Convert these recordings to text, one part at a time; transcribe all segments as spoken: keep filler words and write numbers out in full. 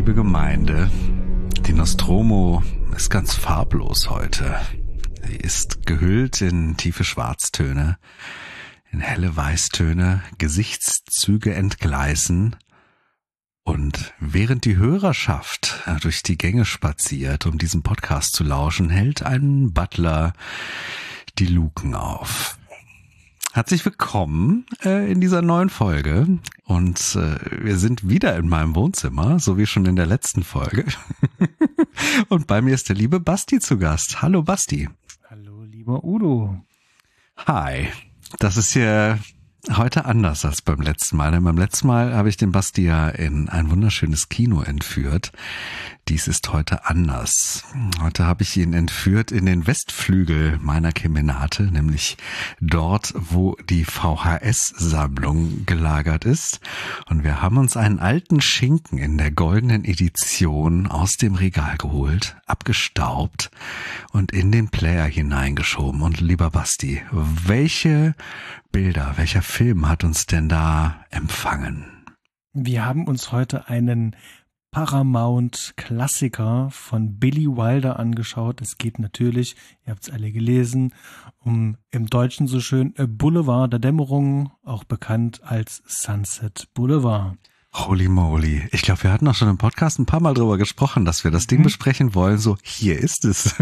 Liebe Gemeinde, die Nostromo ist ganz farblos heute. Sie ist gehüllt in tiefe Schwarztöne, in helle Weißtöne, Gesichtszüge entgleisen. Und während die Hörerschaft durch die Gänge spaziert, um diesem Podcast zu lauschen, hält ein Butler die Luken auf. Herzlich willkommen äh, in dieser neuen Folge und äh, wir sind wieder in meinem Wohnzimmer, so wie schon in der letzten Folge. Und bei mir ist der liebe Basti zu Gast. Hallo Basti. Hallo lieber Udo. Hi. Das ist hier heute anders als beim letzten Mal. Denn beim letzten Mal habe ich den Basti ja in ein wunderschönes Kino entführt. Dies ist heute anders. Heute habe ich ihn entführt in den Westflügel meiner Kemenate, nämlich dort, wo die V H S-Sammlung gelagert ist. Und wir haben uns einen alten Schinken in der goldenen Edition aus dem Regal geholt, abgestaubt und in den Player hineingeschoben. Und lieber Basti, welche Bilder, welcher Film hat uns denn da empfangen? Wir haben uns heute einen Paramount-Klassiker von Billy Wilder angeschaut. Es geht natürlich, ihr habt es alle gelesen, um im Deutschen so schön Boulevard der Dämmerung, auch bekannt als Sunset Boulevard. Holy moly. Ich glaube, wir hatten auch schon im Podcast ein paar Mal drüber gesprochen, dass wir das Ding mhm. besprechen wollen. So, hier ist es.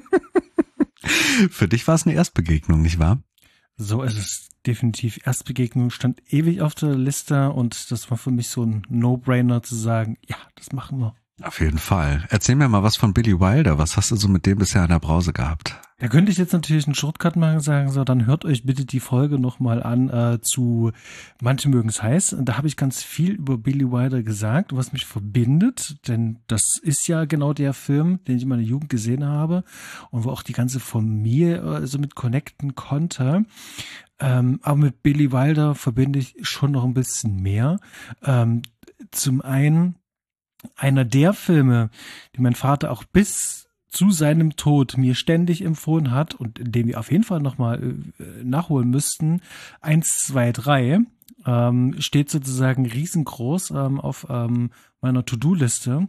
Für dich war es eine Erstbegegnung, nicht wahr? So ist es definitiv. Erstbegegnung stand ewig auf der Liste und das war für mich so ein No-Brainer zu sagen, ja, das machen wir. Auf jeden Fall. Erzähl mir mal was von Billy Wilder. Was hast du so mit dem bisher an der Brause gehabt? Da könnte ich jetzt natürlich einen Shortcut machen und sagen, so, dann hört euch bitte die Folge nochmal an äh, zu Manche mögen es heiß. Und da habe ich ganz viel über Billy Wilder gesagt, was mich verbindet, denn das ist ja genau der Film, den ich in meiner Jugend gesehen habe und wo auch die ganze Familie äh, so mit connecten konnte. Ähm, aber mit Billy Wilder verbinde ich schon noch ein bisschen mehr. Ähm, zum einen einer der Filme, die mein Vater auch bis zu seinem Tod mir ständig empfohlen hat und den wir auf jeden Fall nochmal äh, nachholen müssten, eins, zwei, drei, ähm, steht sozusagen riesengroß ähm, auf ähm, meiner To-Do-Liste.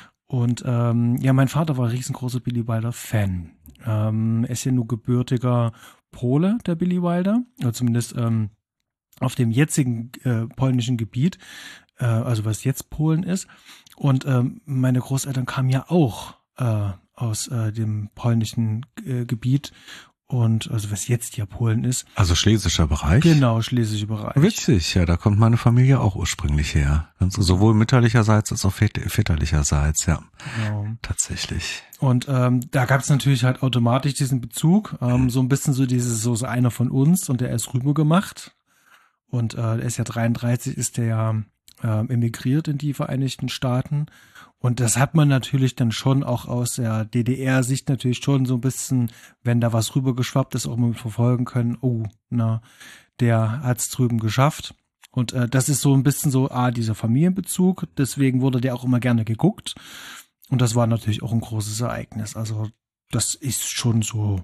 Und ähm, ja, mein Vater war ein riesengroßer Billy Wilder-Fan. Ähm, er ist ja nur gebürtiger Pole, der Billy Wilder, oder zumindest ähm, auf dem jetzigen äh, polnischen Gebiet, äh, also was jetzt Polen ist. Und ähm, meine Großeltern kamen ja auch äh, aus äh, dem polnischen äh, Gebiet und also was jetzt ja Polen ist. Also schlesischer Bereich? Genau, schlesischer Bereich. Witzig, ja, da kommt meine Familie auch ursprünglich her. Also sowohl mütterlicherseits als auch väterlicherseits, ja. Genau. Tatsächlich. Und ähm, da gab es natürlich halt automatisch diesen Bezug, ähm, so ein bisschen so dieses, so, so einer von uns und der ist rüber gemacht. Und äh, der ist ja dreiunddreißig, ist der ja äh, emigriert in die Vereinigten Staaten. Und das hat man natürlich dann schon auch aus der D D R-Sicht natürlich schon so ein bisschen, wenn da was rübergeschwappt ist, auch mal verfolgen können. Oh, na, der hat's drüben geschafft. Und äh, das ist so ein bisschen so, ah, dieser Familienbezug. Deswegen wurde der auch immer gerne geguckt. Und das war natürlich auch ein großes Ereignis. Also das ist schon so.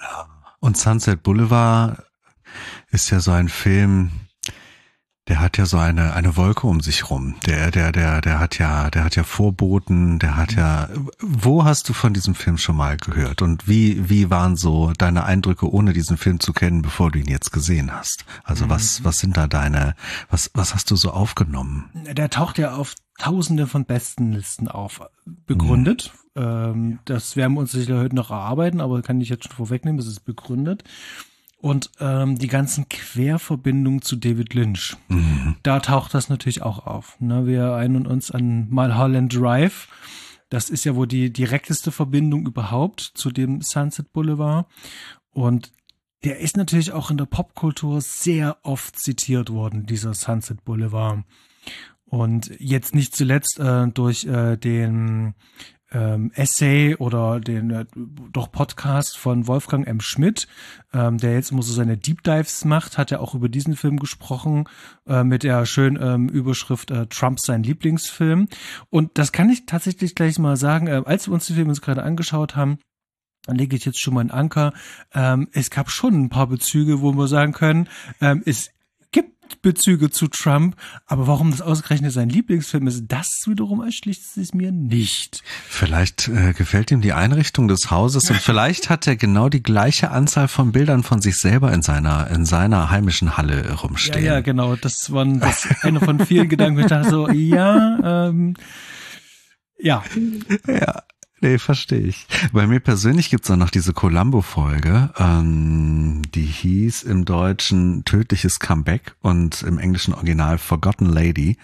Und Sunset Boulevard ist ja so ein Film, der hat ja so eine eine Wolke um sich rum. Der der der der hat ja der hat ja Vorboten. Der hat ja. Wo hast du von diesem Film schon mal gehört? Und wie wie waren so deine Eindrücke, ohne diesen Film zu kennen, bevor du ihn jetzt gesehen hast? Also was was sind da deine was was hast du so aufgenommen? Der taucht ja auf Tausende von Bestenlisten auf, begründet. Mhm. Ähm, das werden wir uns sicher heute noch erarbeiten, aber kann ich jetzt schon vorwegnehmen, das ist begründet. Und ähm, die ganzen Querverbindungen zu David Lynch, mhm. da taucht das natürlich auch auf. Ne? Wir erinnern uns an Mulholland Drive. Das ist ja wohl die direkteste Verbindung überhaupt zu dem Sunset Boulevard. Und der ist natürlich auch in der Popkultur sehr oft zitiert worden, dieser Sunset Boulevard. Und jetzt nicht zuletzt äh, durch äh, den ähm, Essay oder den äh, doch Podcast von Wolfgang M. Schmidt, ähm, der jetzt immer so seine Deep Dives macht, hat er auch über diesen Film gesprochen, äh, mit der schönen ähm, Überschrift äh, Trump sein Lieblingsfilm. Und das kann ich tatsächlich gleich mal sagen, äh, als wir uns den Film uns gerade angeschaut haben, dann lege ich jetzt schon mal einen Anker. Ähm, es gab schon ein paar Bezüge, wo wir sagen können, ähm, es gibt Bezüge zu Trump, aber warum das ausgerechnet sein Lieblingsfilm ist, das wiederum erschließt es mir nicht. Vielleicht äh, gefällt ihm die Einrichtung des Hauses und vielleicht hat er genau die gleiche Anzahl von Bildern von sich selber in seiner in seiner heimischen Halle rumstehen. Ja, ja, genau, das war das einer von vielen Gedanken, ich dachte so, ja, ähm, ja. Ja. Nee, verstehe ich. Bei mir persönlich gibt's auch noch diese Columbo-Folge, ähm, die hieß im Deutschen Tödliches Comeback und im englischen Original Forgotten Lady,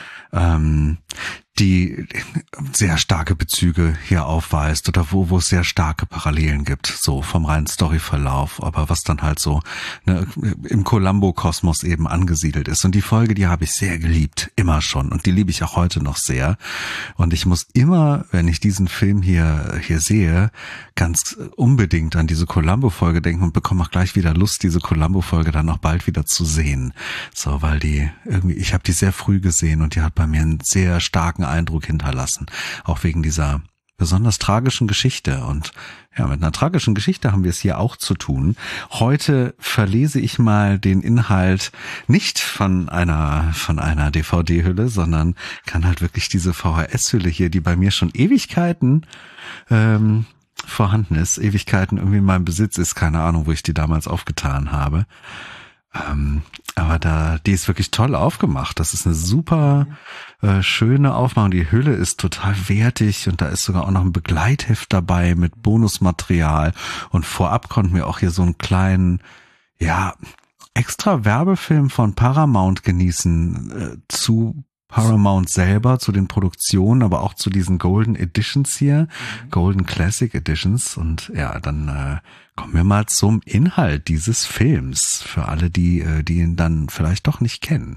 ähm, die sehr starke Bezüge hier aufweist oder wo wo es sehr starke Parallelen gibt, so vom reinen Storyverlauf, aber was dann halt so ne, im Columbo-Kosmos eben angesiedelt ist. Und die Folge, die habe ich sehr geliebt, immer schon, und die liebe ich auch heute noch sehr. Und ich muss immer, wenn ich diesen Film hier hier sehe, ganz unbedingt an diese Columbo-Folge denken und bekomme auch gleich wieder Lust, diese Columbo-Folge dann auch bald wieder zu sehen. So, weil die irgendwie, ich habe die sehr früh gesehen und die hat bei mir einen sehr starken Eindruck hinterlassen, auch wegen dieser besonders tragischen Geschichte. Und ja, mit einer tragischen Geschichte haben wir es hier auch zu tun. Heute verlese ich mal den Inhalt nicht von einer von einer D V D-Hülle, sondern kann halt wirklich diese V H S-Hülle hier, die bei mir schon Ewigkeiten ähm, vorhanden ist, Ewigkeiten irgendwie in meinem Besitz ist, keine Ahnung, wo ich die damals aufgetan habe. Ähm, aber da, die ist wirklich toll aufgemacht. Das ist eine super äh, schöne Aufmachung. Die Hülle ist total wertig und da ist sogar auch noch ein Begleitheft dabei mit Bonusmaterial. Und vorab konnten wir auch hier so einen kleinen, ja, extra Werbefilm von Paramount genießen äh, zu Paramount selber, zu den Produktionen, aber auch zu diesen Golden Editions hier, mhm. Golden Classic Editions. Und ja, dann äh, kommen wir mal zum Inhalt dieses Films, für alle, die, äh, die ihn dann vielleicht doch nicht kennen.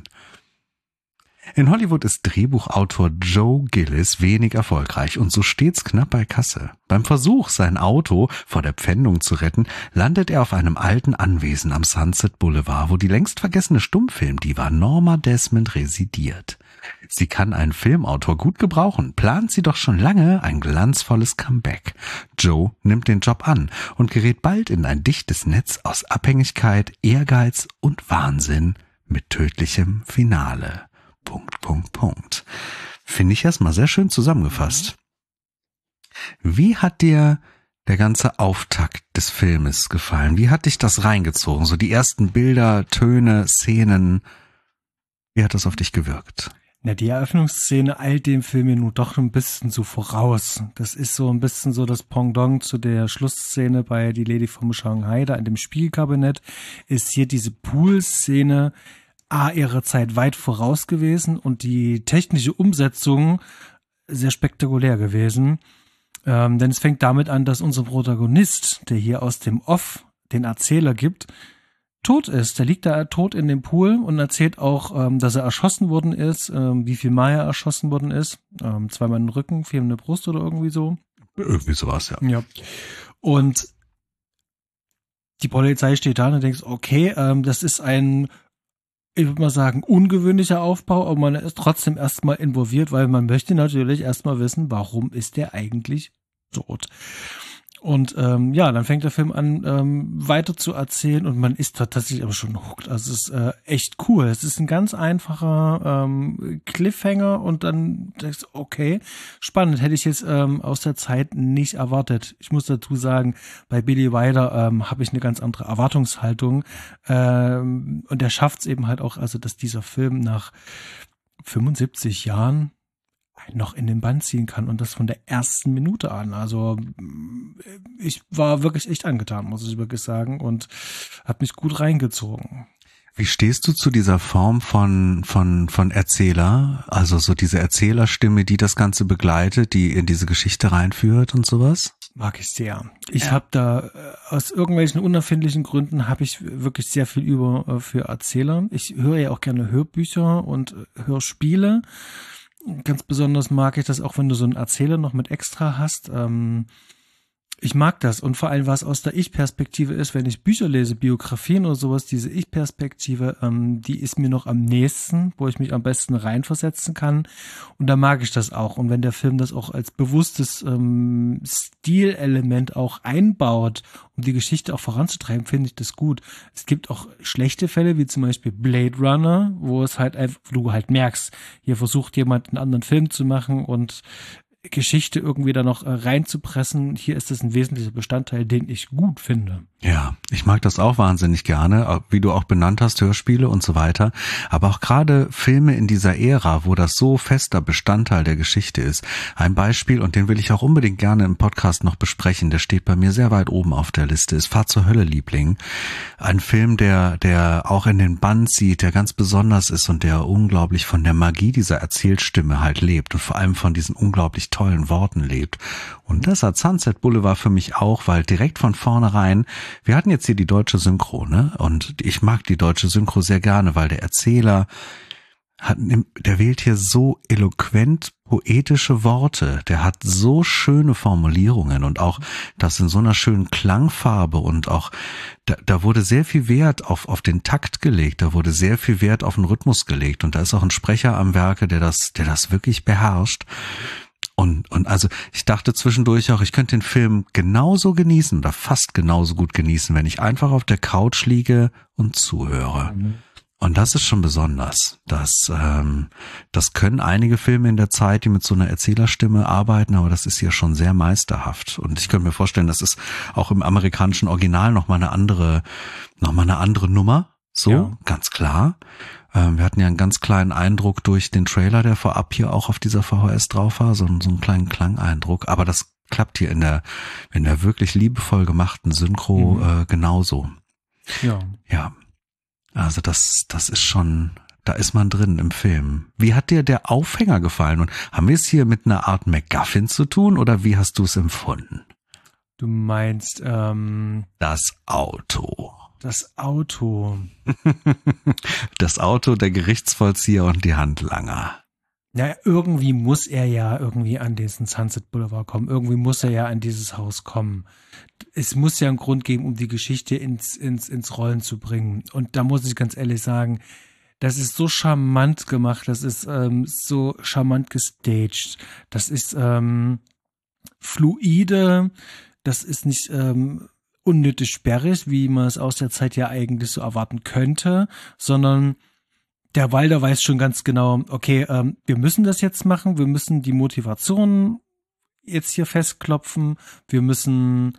In Hollywood ist Drehbuchautor Joe Gillis wenig erfolgreich und so stets knapp bei Kasse. Beim Versuch, sein Auto vor der Pfändung zu retten, landet er auf einem alten Anwesen am Sunset Boulevard, wo die längst vergessene Stummfilmdiva Norma Desmond residiert. Sie kann einen Filmautor gut gebrauchen, plant sie doch schon lange ein glanzvolles Comeback. Joe nimmt den Job an und gerät bald in ein dichtes Netz aus Abhängigkeit, Ehrgeiz und Wahnsinn mit tödlichem Finale. Punkt, Punkt, Punkt. Finde ich erstmal sehr schön zusammengefasst. Wie hat dir der ganze Auftakt des Filmes gefallen? Wie hat dich das reingezogen? So die ersten Bilder, Töne, Szenen. Wie hat das auf dich gewirkt? Na, die Eröffnungsszene eilt dem Film ja nun doch ein bisschen so voraus. Das ist so ein bisschen so das Pendant zu der Schlussszene bei Die Lady vom Shanghai, da in dem Spielkabinett ist hier diese Pool-Szene A, ihrer Zeit weit voraus gewesen und die technische Umsetzung sehr spektakulär gewesen. Ähm, denn es fängt damit an, dass unser Protagonist, der hier aus dem Off den Erzähler gibt, tot ist. Der liegt da tot in dem Pool und erzählt auch, ähm, dass er erschossen worden ist, ähm, wie viel Mal er erschossen worden ist. Ähm, zweimal in den Rücken, viermal in der Brust oder irgendwie so. Irgendwie sowas, ja. Ja. Und die Polizei steht da und denkt, okay, ähm, das ist ein, ich würde mal sagen, ungewöhnlicher Aufbau, aber man ist trotzdem erstmal involviert, weil man möchte natürlich erstmal wissen, warum ist der eigentlich tot? Und ähm, ja, dann fängt der Film an, ähm, weiter zu erzählen und man ist tatsächlich aber schon hooked. Also es ist äh, echt cool. Es ist ein ganz einfacher ähm, Cliffhanger und dann denkst du, okay, spannend. Hätte ich jetzt ähm, aus der Zeit nicht erwartet. Ich muss dazu sagen, bei Billy Wilder ähm, habe ich eine ganz andere Erwartungshaltung. Ähm, und der schafft es eben halt auch, also dass dieser Film nach fünfundsiebzig Jahren noch in den Bann ziehen kann und das von der ersten Minute an. Also ich war wirklich echt angetan, muss ich wirklich sagen, und hat mich gut reingezogen. Wie stehst du zu dieser Form von von von Erzähler, also so diese Erzählerstimme, die das Ganze begleitet, die in diese Geschichte reinführt und sowas? Mag ich sehr. Ich ja. habe da aus irgendwelchen unerfindlichen Gründen habe ich wirklich sehr viel über für Erzähler. Ich höre ja auch gerne Hörbücher und Hörspiele. Ganz besonders mag ich das auch, wenn du so einen Erzähler noch mit extra hast. Ähm, Ich mag das und vor allem, was aus der Ich-Perspektive ist, wenn ich Bücher lese, Biografien oder sowas, diese Ich-Perspektive, ähm, die ist mir noch am nächsten, wo ich mich am besten reinversetzen kann und da mag ich das auch. Und wenn der Film das auch als bewusstes ähm, Stilelement auch einbaut, um die Geschichte auch voranzutreiben, finde ich das gut. Es gibt auch schlechte Fälle, wie zum Beispiel Blade Runner, wo es halt einfach, wo du halt merkst, hier versucht jemand einen anderen Film zu machen und Geschichte irgendwie da noch äh, reinzupressen. Hier ist es ein wesentlicher Bestandteil, den ich gut finde. Ja, ich mag das auch wahnsinnig gerne, wie du auch benannt hast, Hörspiele und so weiter. Aber auch gerade Filme in dieser Ära, wo das so fester Bestandteil der Geschichte ist. Ein Beispiel, und den will ich auch unbedingt gerne im Podcast noch besprechen, der steht bei mir sehr weit oben auf der Liste, ist Fahr zur Hölle, Liebling. Ein Film, der, der auch in den Band zieht, der ganz besonders ist und der unglaublich von der Magie dieser Erzählstimme halt lebt und vor allem von diesen unglaublich tollen Worten lebt. Und das hat Sunset Boulevard für mich auch, weil direkt von vornherein, wir hatten jetzt hier die deutsche Synchro, ne? Und ich mag die deutsche Synchro sehr gerne, weil der Erzähler hat, der wählt hier so eloquent poetische Worte, der hat so schöne Formulierungen und auch das in so einer schönen Klangfarbe und auch, da, da wurde sehr viel Wert auf, auf den Takt gelegt, da wurde sehr viel Wert auf den Rhythmus gelegt und da ist auch ein Sprecher am Werke, der das, der das wirklich beherrscht. Und, und also ich dachte zwischendurch auch, ich könnte den Film genauso genießen oder fast genauso gut genießen, wenn ich einfach auf der Couch liege und zuhöre. Mhm. Und das ist schon besonders. Das, ähm, das können einige Filme in der Zeit, die mit so einer Erzählerstimme arbeiten, aber das ist ja schon sehr meisterhaft. Und ich könnte mir vorstellen, das ist auch im amerikanischen Original nochmal eine andere, nochmal eine andere Nummer. So, ja. Ganz klar. Wir hatten ja einen ganz kleinen Eindruck durch den Trailer, der vorab hier auch auf dieser V H S drauf war, so, so einen kleinen Klangeindruck. Aber das klappt hier in der, in der wirklich liebevoll gemachten Synchro mhm. äh, genauso. Ja. Ja. Also das, das ist schon, da ist man drin im Film. Wie hat dir der Aufhänger gefallen? Und haben wir es hier mit einer Art MacGuffin zu tun oder wie hast du es empfunden? Du meinst, ähm, das Auto. Das Auto. Das Auto, der Gerichtsvollzieher und die Handlanger. Ja, irgendwie muss er ja irgendwie an diesen Sunset Boulevard kommen. Irgendwie muss er ja an dieses Haus kommen. Es muss ja einen Grund geben, um die Geschichte ins, ins, ins Rollen zu bringen. Und da muss ich ganz ehrlich sagen, das ist so charmant gemacht, das ist ähm, so charmant gestaged, das ist ähm, fluide, das ist nicht ähm, unnötig sperrig, wie man es aus der Zeit ja eigentlich so erwarten könnte, sondern der Wilder weiß schon ganz genau, okay, ähm, wir müssen das jetzt machen, wir müssen die Motivation jetzt hier festklopfen, wir müssen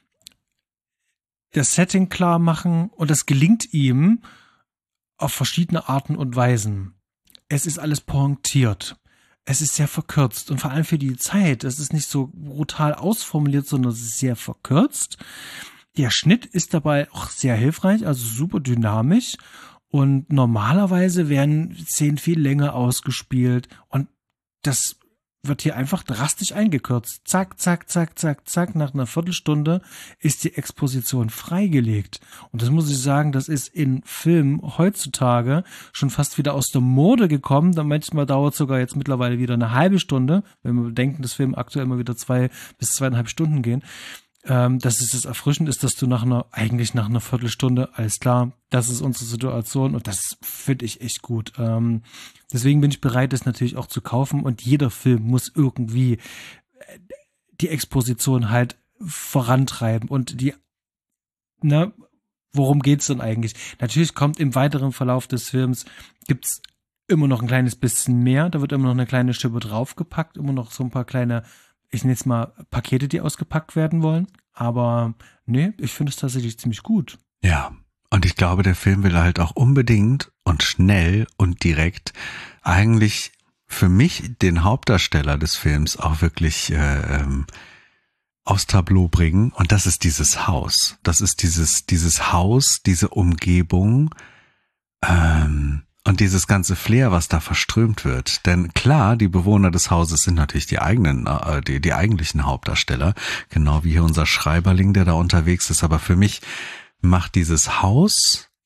das Setting klar machen und das gelingt ihm auf verschiedene Arten und Weisen. Es ist alles pointiert. Es ist sehr verkürzt und vor allem für die Zeit. Es ist nicht so brutal ausformuliert, sondern es ist sehr verkürzt. Der Schnitt ist dabei auch sehr hilfreich, also super dynamisch. Und normalerweise werden Szenen viel länger ausgespielt und das wird hier einfach drastisch eingekürzt. Zack, zack, zack, zack, zack. Nach einer Viertelstunde ist die Exposition freigelegt. Und das muss ich sagen, das ist in Filmen heutzutage schon fast wieder aus der Mode gekommen. Da manchmal dauert es sogar jetzt mittlerweile wieder eine halbe Stunde, wenn wir bedenken, dass Filme aktuell immer wieder zwei bis zweieinhalb Stunden gehen. Ähm, dass es das erfrischend ist, dass du nach einer, eigentlich nach einer Viertelstunde, alles klar, das ist unsere Situation und das finde ich echt gut. Ähm, deswegen bin ich bereit, das natürlich auch zu kaufen und jeder Film muss irgendwie die Exposition halt vorantreiben und die, ne, worum geht's denn eigentlich? Natürlich kommt im weiteren Verlauf des Films, gibt's immer noch ein kleines bisschen mehr, da wird immer noch eine kleine Schippe draufgepackt, immer noch so ein paar kleine, ich nenne jetzt mal Pakete, die ausgepackt werden wollen. Aber nee, ich finde es tatsächlich ziemlich gut. Ja, und ich glaube, der Film will halt auch unbedingt und schnell und direkt eigentlich für mich den Hauptdarsteller des Films auch wirklich äh, ähm, aufs Tableau bringen. Und das ist dieses Haus. Das ist dieses, dieses Haus, diese Umgebung, ähm, und dieses ganze Flair, was da verströmt wird. Denn klar, die Bewohner des Hauses sind natürlich die eigenen, äh, die, die eigentlichen Hauptdarsteller. Genau wie hier unser Schreiberling, der da unterwegs ist. Aber für mich macht dieses Haus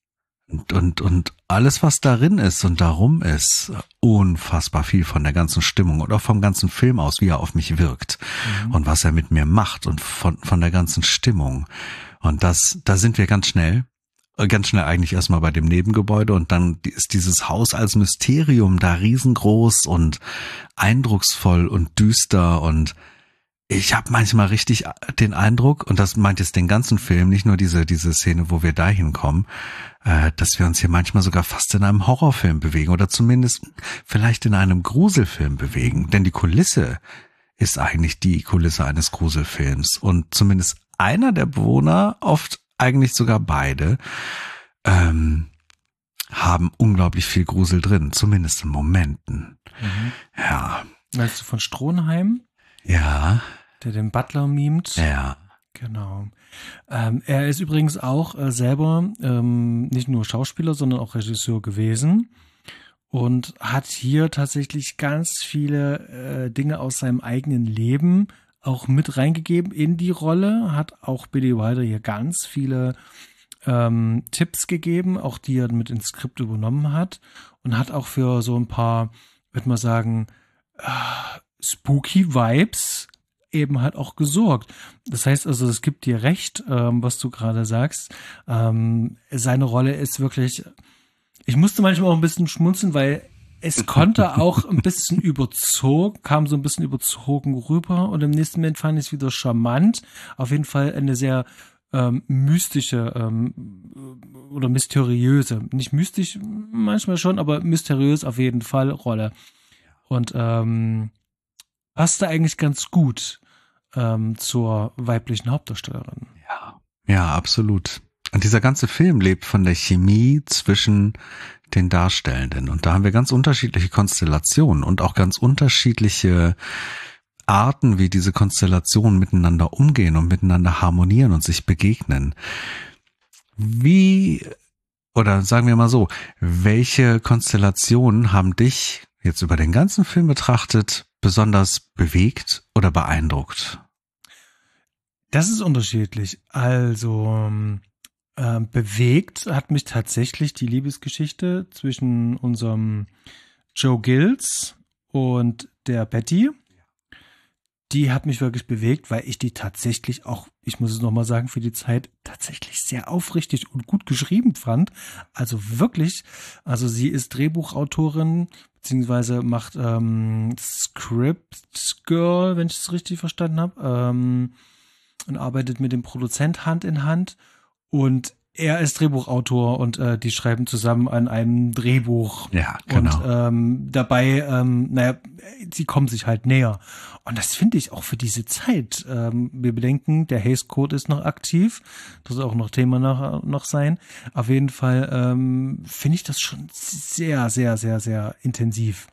Und, und, und alles, was darin ist und darum ist, unfassbar viel von der ganzen Stimmung und auch vom ganzen Film aus, wie er auf mich wirkt mhm. und was er mit mir macht und von, von der ganzen Stimmung. Und das, da sind wir ganz schnell, ganz schnell eigentlich erstmal bei dem Nebengebäude und dann ist dieses Haus als Mysterium da riesengroß und eindrucksvoll und düster und ich habe manchmal richtig den Eindruck, und das meint jetzt den ganzen Film, nicht nur diese diese Szene, wo wir da hinkommen, äh, dass wir uns hier manchmal sogar fast in einem Horrorfilm bewegen oder zumindest vielleicht in einem Gruselfilm bewegen. Denn die Kulisse ist eigentlich die Kulisse eines Gruselfilms. Und zumindest einer der Bewohner, oft eigentlich sogar beide, ähm, haben unglaublich viel Grusel drin, zumindest in Momenten. Mhm. Ja. Weißt du von Stronheim? Ja. Der den Butler mimt. Ja. Genau. Ähm, er ist übrigens auch äh, selber ähm, nicht nur Schauspieler, sondern auch Regisseur gewesen und hat hier tatsächlich ganz viele äh, Dinge aus seinem eigenen Leben auch mit reingegeben in die Rolle, hat auch Billy Wilder hier ganz viele ähm, Tipps gegeben, auch die er mit ins Skript übernommen hat und hat auch für so ein paar, würde man sagen, äh, spooky Vibes eben halt auch gesorgt. Das heißt also, es gibt dir recht, ähm, was du gerade sagst. Ähm, seine Rolle ist wirklich, ich musste manchmal auch ein bisschen schmunzeln, weil es konnte auch ein bisschen überzogen, kam so ein bisschen überzogen rüber und im nächsten Moment fand ich es wieder charmant. Auf jeden Fall eine sehr ähm, mystische ähm, oder mysteriöse, nicht mystisch, manchmal schon, aber mysteriös auf jeden Fall Rolle. Und ähm, passte eigentlich ganz gut ähm, zur weiblichen Hauptdarstellerin. Ja, ja, absolut. Und dieser ganze Film lebt von der Chemie zwischen den Darstellenden. Und da haben wir ganz unterschiedliche Konstellationen und auch ganz unterschiedliche Arten, wie diese Konstellationen miteinander umgehen und miteinander harmonieren und sich begegnen. Wie, oder sagen wir mal so, welche Konstellationen haben dich jetzt über den ganzen Film betrachtet besonders bewegt oder beeindruckt? Das ist unterschiedlich. Also äh, bewegt hat mich tatsächlich die Liebesgeschichte zwischen unserem Joe Gills und der Betty. Die hat mich wirklich bewegt, weil ich die tatsächlich auch, ich muss es nochmal sagen, für die Zeit tatsächlich sehr aufrichtig und gut geschrieben fand. Also wirklich, also sie ist Drehbuchautorin, beziehungsweise macht ähm, Script Girl, wenn ich es richtig verstanden habe, ähm, und arbeitet mit dem Produzent Hand in Hand. Und er ist Drehbuchautor und äh, die schreiben zusammen an einem Drehbuch. Ja, genau. Und ähm, dabei, ähm, naja, sie kommen sich halt näher. Und das finde ich auch für diese Zeit. Ähm, wir bedenken, der Hays Code ist noch aktiv. Das soll auch noch Thema noch, noch sein. Auf jeden Fall ähm, finde ich das schon sehr, sehr, sehr, sehr intensiv.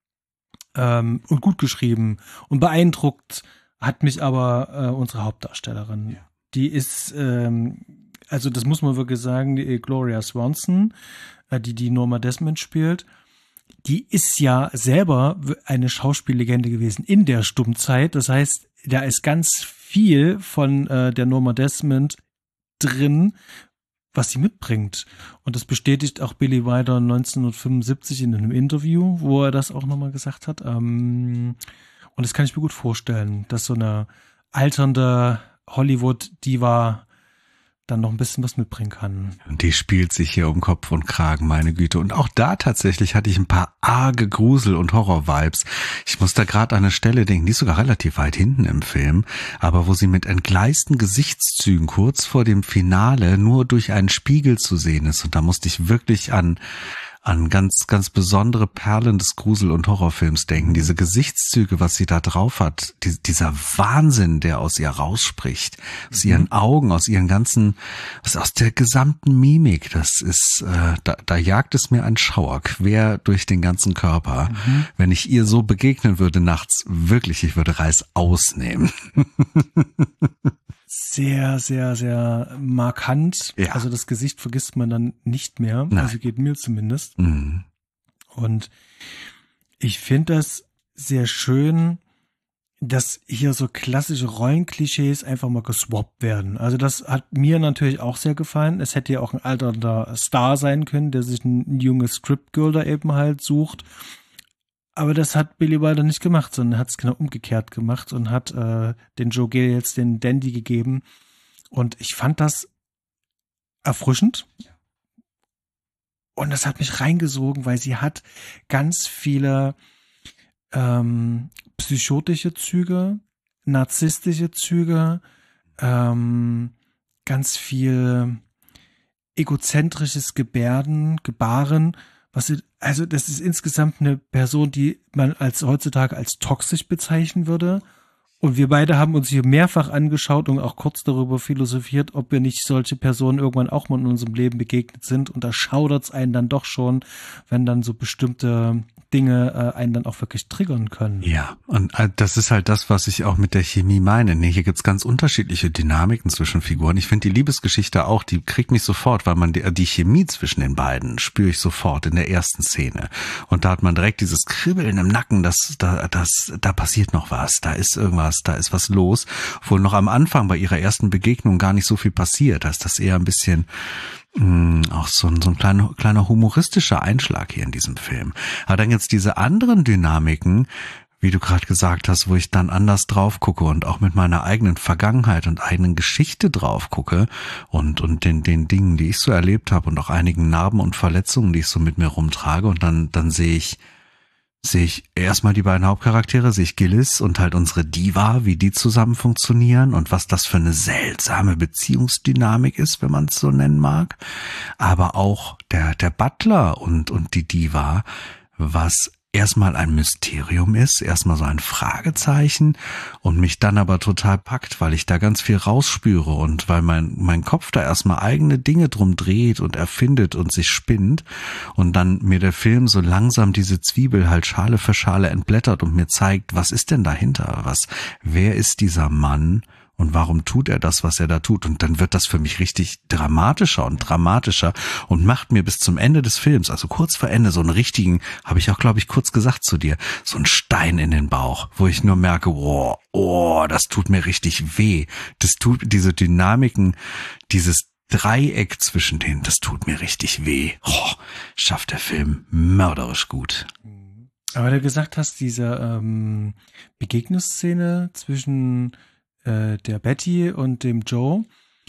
Ähm, und gut geschrieben. Und beeindruckt hat mich aber äh, unsere Hauptdarstellerin. Ja. Die ist... Ähm, Also das muss man wirklich sagen, die Gloria Swanson, die die Norma Desmond spielt, die ist ja selber eine Schauspiellegende gewesen in der Stummzeit. Das heißt, da ist ganz viel von äh, der Norma Desmond drin, was sie mitbringt. Und das bestätigt auch Billy Wilder neunzehnhundertfünfundsiebzig in einem Interview, wo er das auch nochmal gesagt hat. Ähm, und das kann ich mir gut vorstellen, dass so eine alternde Hollywood-Diva dann noch ein bisschen was mitbringen kann. Und die spielt sich hier um Kopf und Kragen, meine Güte. Und auch da tatsächlich hatte ich ein paar arge Grusel- und Horror-Vibes. Ich muss da gerade an eine Stelle denken, die ist sogar relativ weit hinten im Film, aber wo sie mit entgleisten Gesichtszügen kurz vor dem Finale nur durch einen Spiegel zu sehen ist. Und da musste ich wirklich an an ganz, ganz besondere Perlen des Grusel- und Horrorfilms denken. Diese Gesichtszüge, was sie da drauf hat, die, dieser Wahnsinn, der aus ihr rausspricht, aus mhm. ihren Augen, aus ihren ganzen, aus, aus der gesamten Mimik, das ist, äh, da, da jagt es mir ein Schauer quer durch den ganzen Körper. Mhm. Wenn ich ihr so begegnen würde nachts, wirklich, ich würde Reiß ausnehmen. Sehr, sehr, sehr markant. Ja. Also das Gesicht vergisst man dann nicht mehr. Nein. Also geht mir zumindest. Mhm. Und ich finde das sehr schön, dass hier so klassische Rollenklischees einfach mal geswappt werden. Also das hat mir natürlich auch sehr gefallen. Es hätte ja auch ein alternder Star sein können, der sich ein, ein junges Script-Girl da eben halt sucht. Aber das hat Billy Wilder nicht gemacht, sondern hat es genau umgekehrt gemacht und hat äh, den Joe Gale jetzt den Dandy gegeben. Und ich fand das erfrischend. Und das hat mich reingesogen, weil sie hat ganz viele ähm, psychotische Züge, narzisstische Züge, ähm, ganz viel egozentrisches Gebärden, Gebaren. Was sie, also das ist insgesamt eine Person, die man als heutzutage als toxisch bezeichnen würde. Und wir beide haben uns hier mehrfach angeschaut und auch kurz darüber philosophiert, ob wir nicht solche Personen irgendwann auch mal in unserem Leben begegnet sind. Und da schaudert's einen dann doch schon, wenn dann so bestimmte Dinge äh, einen dann auch wirklich triggern können. Ja, und äh, das ist halt das, was ich auch mit der Chemie meine. Nee, hier gibt's ganz unterschiedliche Dynamiken zwischen Figuren. Ich finde die Liebesgeschichte auch, die kriegt mich sofort, weil man die, die Chemie zwischen den beiden spüre ich sofort in der ersten Szene. Und da hat man direkt dieses Kribbeln im Nacken, das, da, das, da passiert noch was, da ist irgendwas, da ist was los. Obwohl noch am Anfang bei ihrer ersten Begegnung gar nicht so viel passiert. Da ist das eher ein bisschen auch so ein, so ein kleiner, kleiner humoristischer Einschlag hier in diesem Film. Aber dann jetzt diese anderen Dynamiken, wie du gerade gesagt hast, wo ich dann anders drauf gucke und auch mit meiner eigenen Vergangenheit und eigenen Geschichte drauf gucke und, und den, den Dingen, die ich so erlebt habe und auch einigen Narben und Verletzungen, die ich so mit mir rumtrage, und dann, dann sehe ich, sehe ich erstmal die beiden Hauptcharaktere, sehe ich Gillis und halt unsere Diva, wie die zusammen funktionieren und was das für eine seltsame Beziehungsdynamik ist, wenn man es so nennen mag. Aber auch der, der Butler und, und die Diva, was erstmal ein Mysterium ist, erstmal so ein Fragezeichen und mich dann aber total packt, weil ich da ganz viel rausspüre und weil mein mein Kopf da erstmal eigene Dinge drum dreht und erfindet und sich spinnt und dann mir der Film so langsam diese Zwiebel halt Schale für Schale entblättert und mir zeigt, was ist denn dahinter, was, wer ist dieser Mann? Und warum tut er das, was er da tut? Und dann wird das für mich richtig dramatischer und dramatischer und macht mir bis zum Ende des Films, also kurz vor Ende, so einen richtigen, habe ich auch, glaube ich, kurz gesagt zu dir, so einen Stein in den Bauch, wo ich nur merke, oh, oh, das tut mir richtig weh. Das tut, diese Dynamiken, dieses Dreieck zwischen denen, das tut mir richtig weh. Oh, schafft der Film mörderisch gut. Aber du gesagt hast, diese ähm, Begegnungsszene zwischen der Betty und dem Joe.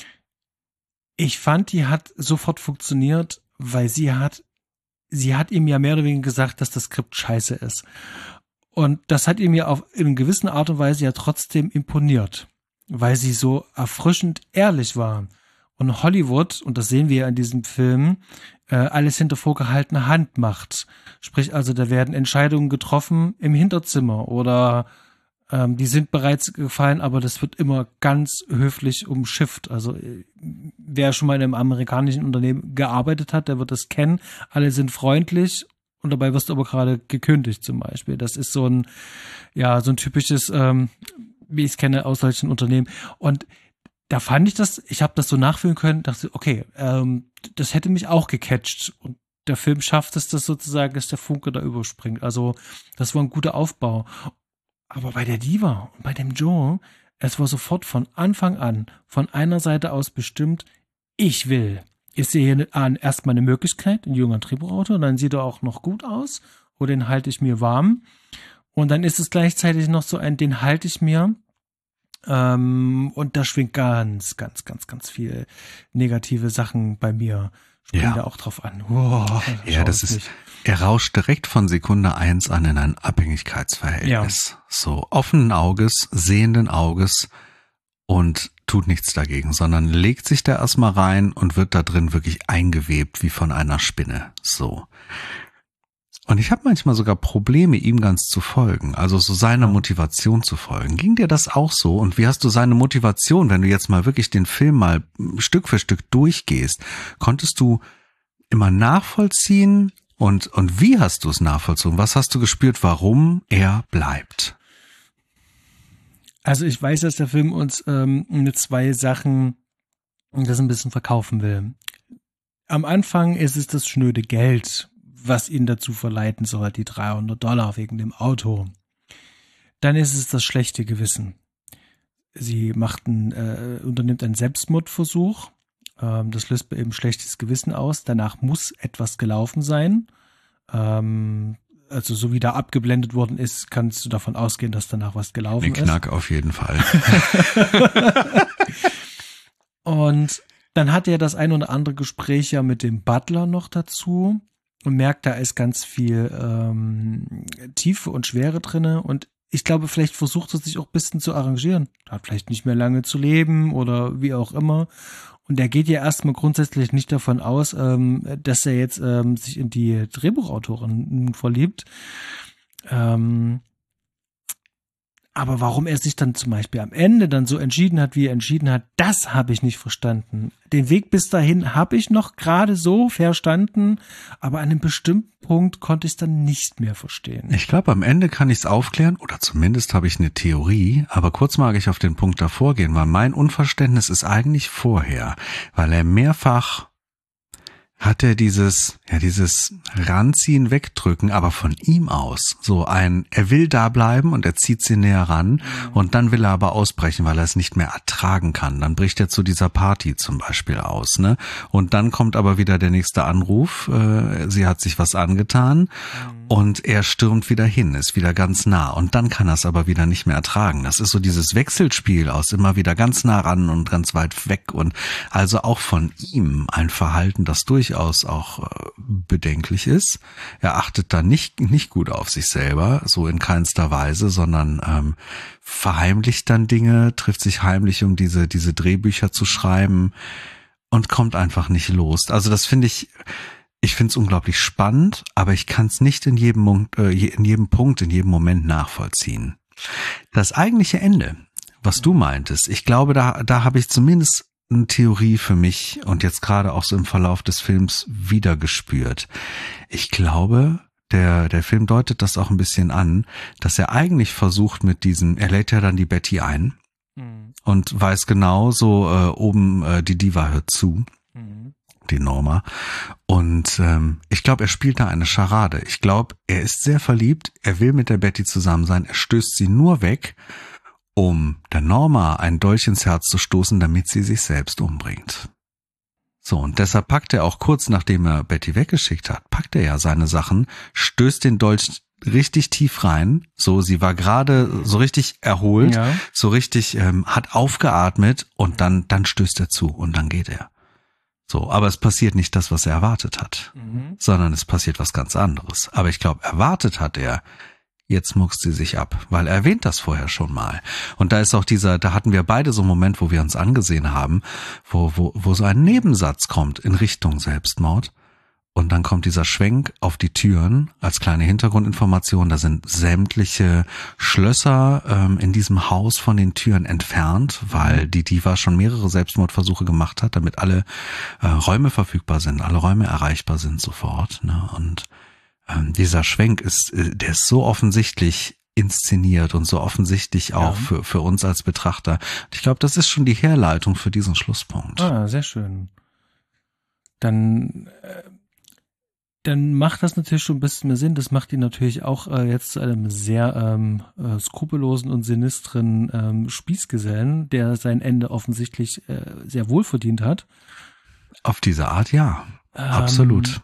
Ich fand, die hat sofort funktioniert, weil sie hat, sie hat ihm ja mehr oder weniger gesagt, dass das Skript scheiße ist. Und das hat ihm ja auf in einer gewissen Art und Weise ja trotzdem imponiert, weil sie so erfrischend ehrlich war. Und Hollywood, und das sehen wir ja in diesem Film, äh, alles hinter vorgehaltener Hand macht. Sprich also, da werden Entscheidungen getroffen im Hinterzimmer oder Ähm, die sind bereits gefallen, aber das wird immer ganz höflich umschifft. Also wer schon mal in einem amerikanischen Unternehmen gearbeitet hat, der wird das kennen. Alle sind freundlich und dabei wirst du aber gerade gekündigt zum Beispiel. Das ist so ein, ja, so ein typisches, ähm, wie ich es kenne aus solchen Unternehmen. Und da fand ich das, ich habe das so nachfühlen können, dachte, okay, ähm, das hätte mich auch gecatcht. Und der Film schafft es, das sozusagen, dass der Funke da überspringt. Also das war ein guter Aufbau. Aber bei der Diva und bei dem Joe, es war sofort von Anfang an von einer Seite aus bestimmt, ich will. Ich sehe hier an erstmal eine Möglichkeit, ein junger Triebauto, und dann sieht er auch noch gut aus, oder den halte ich mir warm. Und dann ist es gleichzeitig noch so ein, den halte ich mir. Ähm, und da schwingt ganz, ganz, ganz, ganz viel negative Sachen bei mir. Springt ja. da auch drauf an. Wow, ja, das ist, nicht. Er rauscht direkt von Sekunde eins an in ein Abhängigkeitsverhältnis. Ja. So offenen Auges, sehenden Auges und tut nichts dagegen, sondern legt sich da erstmal rein und wird da drin wirklich eingewebt wie von einer Spinne. So. Und ich habe manchmal sogar Probleme, ihm ganz zu folgen, also so seiner Motivation zu folgen. Ging dir das auch so? Und wie hast du seine Motivation, wenn du jetzt mal wirklich den Film mal Stück für Stück durchgehst, konntest du immer nachvollziehen und, und wie hast du es nachvollzogen? Was hast du gespürt, warum er bleibt? Also ich weiß, dass der Film uns ähm, mit zwei Sachen das ein bisschen verkaufen will. Am Anfang ist es das schnöde Geld, was ihn dazu verleiten soll, die dreihundert Dollar wegen dem Auto. Dann ist es das schlechte Gewissen. Sie macht einen, äh, unternimmt einen Selbstmordversuch. Ähm, das löst bei ihm schlechtes Gewissen aus. Danach muss etwas gelaufen sein. Ähm, also so wie da abgeblendet worden ist, kannst du davon ausgehen, dass danach was gelaufen ist. Ein Knack auf jeden Fall. Und dann hat er das ein oder andere Gespräch ja mit dem Butler noch dazu und merkt, da ist ganz viel ähm, Tiefe und Schwere drinne. Und ich glaube, vielleicht versucht er sich auch ein bisschen zu arrangieren. Er hat vielleicht nicht mehr lange zu leben oder wie auch immer. Und er geht ja erstmal grundsätzlich nicht davon aus, ähm, dass er jetzt ähm, sich in die Drehbuchautorin nun verliebt. Ähm, aber warum er sich dann zum Beispiel am Ende dann so entschieden hat, wie er entschieden hat, das habe ich nicht verstanden. Den Weg bis dahin habe ich noch gerade so verstanden, aber an einem bestimmten Punkt konnte ich es dann nicht mehr verstehen. Ich glaube, am Ende kann ich es aufklären, oder zumindest habe ich eine Theorie, aber kurz mag ich auf den Punkt davor gehen, weil mein Unverständnis ist eigentlich vorher, weil er mehrfach hat er dieses, ja, dieses Ranziehen, Wegdrücken, aber von ihm aus. So ein, er will da bleiben und er zieht sie näher ran und dann will er aber ausbrechen, weil er es nicht mehr ertragen kann. Dann bricht er zu dieser Party zum Beispiel aus, ne? Und dann kommt aber wieder der nächste Anruf, äh, sie hat sich was angetan und er stürmt wieder hin, ist wieder ganz nah und dann kann er es aber wieder nicht mehr ertragen. Das ist so dieses Wechselspiel aus immer wieder ganz nah ran und ganz weit weg und also auch von ihm ein Verhalten, das durch durchaus auch äh, bedenklich ist. Er achtet da nicht nicht gut auf sich selber, so in keinster Weise, sondern ähm, verheimlicht dann Dinge, trifft sich heimlich, um diese diese Drehbücher zu schreiben und kommt einfach nicht los. Also das finde ich, ich finde es unglaublich spannend, aber ich kann es nicht in jedem äh, in jedem Punkt, in jedem Moment nachvollziehen. Das eigentliche Ende, was du meintest, ich glaube, da da habe ich zumindest eine Theorie für mich und jetzt gerade auch so im Verlauf des Films wieder gespürt. Ich glaube, der der Film deutet das auch ein bisschen an, dass er eigentlich versucht mit diesem, er lädt ja dann die Betty ein mhm. und weiß genau so, äh, oben äh, die Diva hört zu, mhm. die Norma. Und ähm, ich glaube, er spielt da eine Scharade. Ich glaube, er ist sehr verliebt, er will mit der Betty zusammen sein, er stößt sie nur weg, um der Norma ein Dolch ins Herz zu stoßen, damit sie sich selbst umbringt. So, und deshalb packt er auch kurz, nachdem er Betty weggeschickt hat, packt er ja seine Sachen, stößt den Dolch richtig tief rein, so, sie war gerade so richtig erholt, ja. so richtig, ähm, hat aufgeatmet und dann, dann stößt er zu und dann geht er. So, aber es passiert nicht das, was er erwartet hat, mhm. sondern es passiert was ganz anderes. Aber ich glaube, erwartet hat er, jetzt muckst sie sich ab, weil er erwähnt das vorher schon mal. Und da ist auch dieser, da hatten wir beide so einen Moment, wo wir uns angesehen haben, wo, wo, wo so ein Nebensatz kommt in Richtung Selbstmord. Und dann kommt dieser Schwenk auf die Türen als kleine Hintergrundinformation. Da sind sämtliche Schlösser ähm, in diesem Haus von den Türen entfernt, weil die Diva schon mehrere Selbstmordversuche gemacht hat, damit alle äh, Räume verfügbar sind, alle Räume erreichbar sind sofort. Ne? Und Ähm, dieser Schwenk ist, der ist so offensichtlich inszeniert und so offensichtlich auch ja. für für uns als Betrachter. Ich glaube, das ist schon die Herleitung für diesen Schlusspunkt. Ah, sehr schön. Dann, äh, dann macht das natürlich schon ein bisschen mehr Sinn. Das macht ihn natürlich auch äh, jetzt zu einem sehr ähm, äh, skrupellosen und sinistren ähm, Spießgesellen, der sein Ende offensichtlich äh, sehr wohl verdient hat. Auf diese Art, ja. Ähm, Absolut.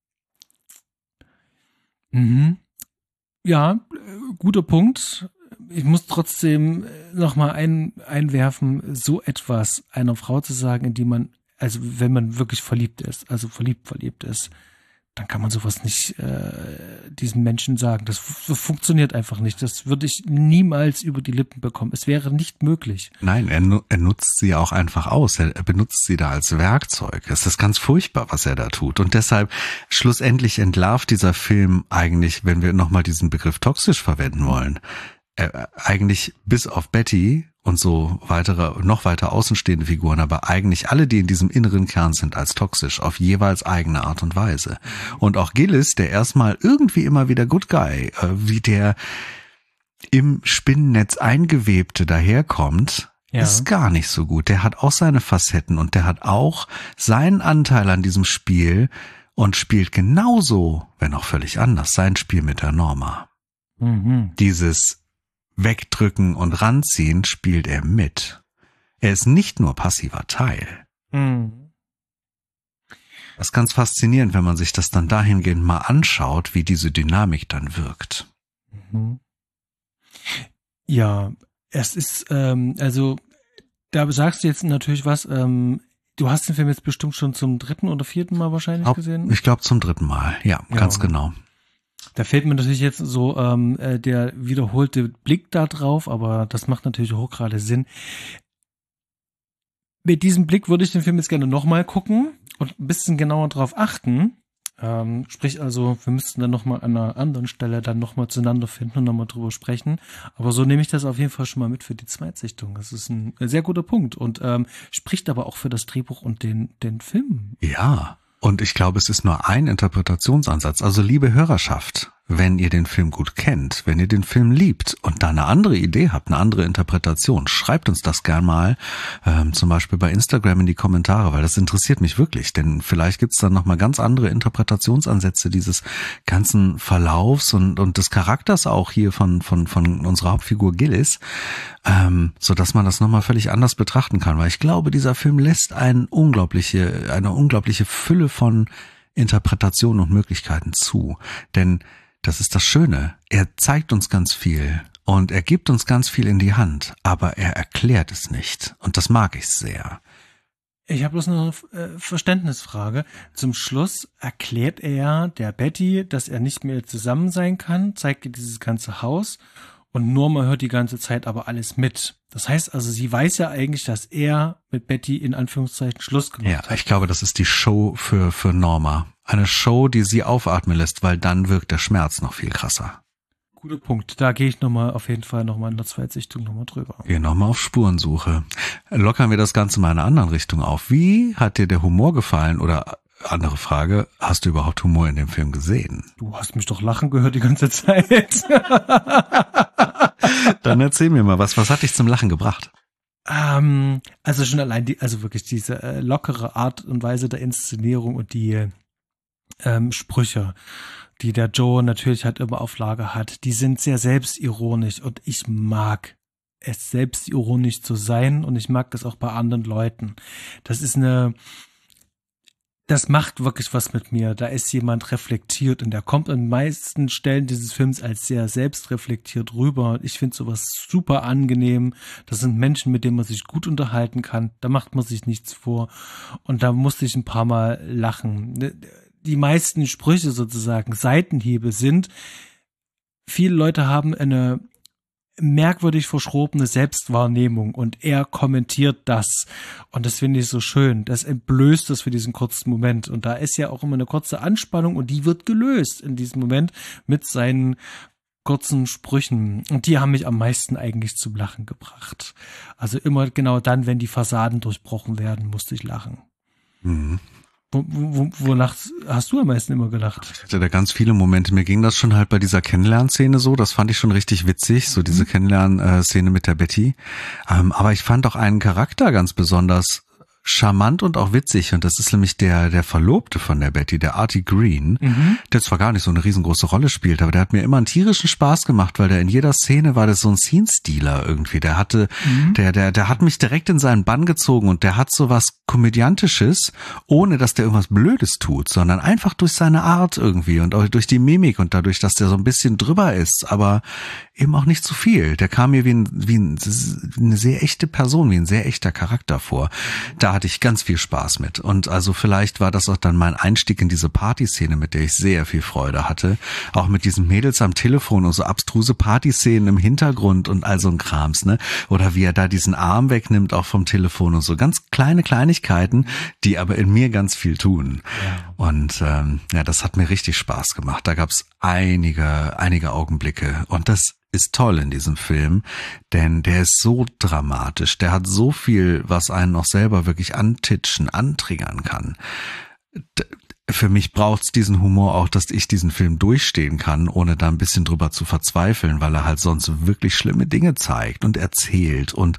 Mhm. Ja, guter Punkt. Ich muss trotzdem nochmal ein, einwerfen, so etwas einer Frau zu sagen, in die man, also wenn man wirklich verliebt ist, also verliebt, verliebt ist, dann kann man sowas nicht äh, diesem Menschen sagen. Das f- funktioniert einfach nicht. Das würde ich niemals über die Lippen bekommen. Es wäre nicht möglich. Nein, er, nu- er nutzt sie auch einfach aus. Er, er benutzt sie da als Werkzeug. Es ist ganz furchtbar, was er da tut. Und deshalb schlussendlich entlarvt dieser Film eigentlich, wenn wir nochmal diesen Begriff toxisch verwenden wollen, äh, eigentlich bis auf Betty und so weitere, noch weiter außenstehende Figuren, aber eigentlich alle, die in diesem inneren Kern sind, als toxisch, auf jeweils eigene Art und Weise. Und auch Gillis, der erstmal irgendwie immer wieder Good Guy, äh, wie der im Spinnennetz eingewebte daherkommt, ja. ist gar nicht so gut. Der hat auch seine Facetten und der hat auch seinen Anteil an diesem Spiel und spielt genauso, wenn auch völlig anders, sein Spiel mit der Norma. Mhm. Dieses wegdrücken und ranziehen, spielt er mit. Er ist nicht nur passiver Teil. Mhm. Das ist ganz faszinierend, wenn man sich das dann dahingehend mal anschaut, wie diese Dynamik dann wirkt. Mhm. Ja, es ist, ähm, also, da sagst du jetzt natürlich was, ähm, du hast den Film jetzt bestimmt schon zum dritten oder vierten Mal wahrscheinlich gesehen? Ich glaube zum dritten Mal, ja, ja, ganz genau. Da fällt mir natürlich jetzt so ähm, äh, der wiederholte Blick da drauf, aber das macht natürlich auch gerade Sinn. Mit diesem Blick würde ich den Film jetzt gerne nochmal gucken und ein bisschen genauer drauf achten. Ähm, sprich also, wir müssten dann nochmal an einer anderen Stelle dann nochmal zueinander finden und nochmal drüber sprechen. Aber so nehme ich das auf jeden Fall schon mal mit für die Zweitsichtung. Das ist ein sehr guter Punkt und ähm, spricht aber auch für das Drehbuch und den, den Film. Ja, und ich glaube, es ist nur ein Interpretationsansatz. Also liebe Hörerschaft, wenn ihr den Film gut kennt, wenn ihr den Film liebt und da eine andere Idee habt, eine andere Interpretation, schreibt uns das gern mal, ähm, zum Beispiel bei Instagram in die Kommentare, weil das interessiert mich wirklich, denn vielleicht gibt's dann nochmal ganz andere Interpretationsansätze dieses ganzen Verlaufs und, und des Charakters auch hier von, von, von unserer Hauptfigur Gillis, ähm, so dass man das nochmal völlig anders betrachten kann, weil ich glaube, dieser Film lässt eine unglaubliche, eine unglaubliche Fülle von Interpretationen und Möglichkeiten zu, denn das ist das Schöne. Er zeigt uns ganz viel und er gibt uns ganz viel in die Hand, aber er erklärt es nicht. Und das mag ich sehr. Ich habe bloß noch eine äh, Verständnisfrage. Zum Schluss erklärt er der Betty, dass er nicht mehr zusammen sein kann, zeigt ihr dieses ganze Haus und Norma hört die ganze Zeit aber alles mit. Das heißt also, sie weiß ja eigentlich, dass er mit Betty in Anführungszeichen Schluss gemacht ja, hat. Ja, ich glaube, das ist die Show für, für Norma. Eine Show, die sie aufatmen lässt, weil dann wirkt der Schmerz noch viel krasser. Guter Punkt. Da gehe ich nochmal auf jeden Fall nochmal in der Zweitsichtung nochmal drüber. Geh nochmal auf Spurensuche. Lockern wir das Ganze mal in einer anderen Richtung auf. Wie hat dir der Humor gefallen? Oder andere Frage, hast du überhaupt Humor in dem Film gesehen? Du hast mich doch lachen gehört die ganze Zeit. Dann erzähl mir mal, was, was hat dich zum Lachen gebracht? Ähm, also schon allein die, also wirklich diese äh, lockere Art und Weise der Inszenierung und die ähm, Sprüche, die der Joe natürlich halt immer auf Lager hat, die sind sehr selbstironisch und ich mag es, selbstironisch zu sein und ich mag das auch bei anderen Leuten. Das ist eine, das macht wirklich was mit mir. Da ist jemand reflektiert und der kommt an den meisten Stellen dieses Films als sehr selbstreflektiert rüber. Ich finde sowas super angenehm. Das sind Menschen, mit denen man sich gut unterhalten kann. Da macht man sich nichts vor. Und da musste ich ein paar Mal lachen. Die meisten Sprüche sozusagen, Seitenhiebe sind, viele Leute haben eine merkwürdig verschrobene Selbstwahrnehmung und er kommentiert das und das finde ich so schön, das entblößt das für diesen kurzen Moment und da ist ja auch immer eine kurze Anspannung und die wird gelöst in diesem Moment mit seinen kurzen Sprüchen und die haben mich am meisten eigentlich zum Lachen gebracht. Also immer genau dann, wenn die Fassaden durchbrochen werden, musste ich lachen. Mhm. Wo, wo, wonach hast du am meisten immer gelacht? Ich hatte da ganz viele Momente. Mir ging das schon halt bei dieser Kennenlernszene so. Das fand ich schon richtig witzig, so diese Kennenlernszene mit der Betty. Ähm, aber ich fand auch einen Charakter ganz besonders charmant und auch witzig. Und das ist nämlich der der Verlobte von der Betty, der Artie Green, mhm. der zwar gar nicht so eine riesengroße Rolle spielt, aber der hat mir immer einen tierischen Spaß gemacht, weil der in jeder Szene war das so ein Scene-Stealer irgendwie. Der hatte, mhm. der der der hat mich direkt in seinen Bann gezogen und der hat so was Komödiantisches, ohne dass der irgendwas Blödes tut, sondern einfach durch seine Art irgendwie und auch durch die Mimik und dadurch, dass der so ein bisschen drüber ist, aber eben auch nicht zu viel. Der kam mir wie, ein, wie ein, eine sehr echte Person, wie ein sehr echter Charakter vor. Da hatte ich ganz viel Spaß mit. Und also vielleicht war das auch dann mein Einstieg in diese Partyszene, mit der ich sehr viel Freude hatte. Auch mit diesen Mädels am Telefon und so abstruse Partyszenen im Hintergrund und all so ein Krams, ne? Oder wie er da diesen Arm wegnimmt, auch vom Telefon und so. Ganz kleine Kleinigkeiten, die aber in mir ganz viel tun. Ja. Und ähm, ja, das hat mir richtig Spaß gemacht. Da gab's einige, einige Augenblicke. Und das ist toll in diesem Film, denn der ist so dramatisch, der hat so viel, was einen noch selber wirklich antitschen, antriggern kann. D- Für mich braucht's diesen Humor auch, dass ich diesen Film durchstehen kann, ohne da ein bisschen drüber zu verzweifeln, weil er halt sonst wirklich schlimme Dinge zeigt und erzählt und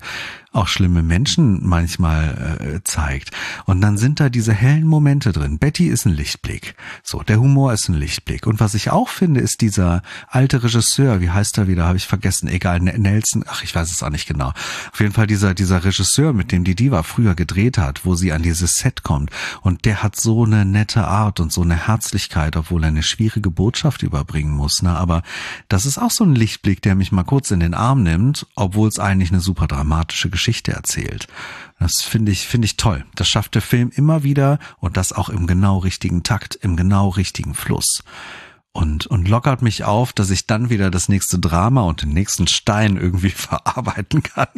auch schlimme Menschen manchmal äh, zeigt. Und dann sind da diese hellen Momente drin. Betty ist ein Lichtblick. So, der Humor ist ein Lichtblick. Und was ich auch finde, ist dieser alte Regisseur, wie heißt er wieder, habe ich vergessen, egal, Nelson, ach, ich weiß es auch nicht genau. Auf jeden Fall dieser dieser Regisseur, mit dem die Diva früher gedreht hat, wo sie an dieses Set kommt. Und der hat so eine nette Art und so eine Herzlichkeit, obwohl er eine schwierige Botschaft überbringen muss. Ne? Aber das ist auch so ein Lichtblick, der mich mal kurz in den Arm nimmt, obwohl es eigentlich eine super dramatische Geschichte erzählt. Das finde ich, finde ich toll. Das schafft der Film immer wieder und das auch im genau richtigen Takt, im genau richtigen Fluss. Und, und lockert mich auf, dass ich dann wieder das nächste Drama und den nächsten Stein irgendwie verarbeiten kann.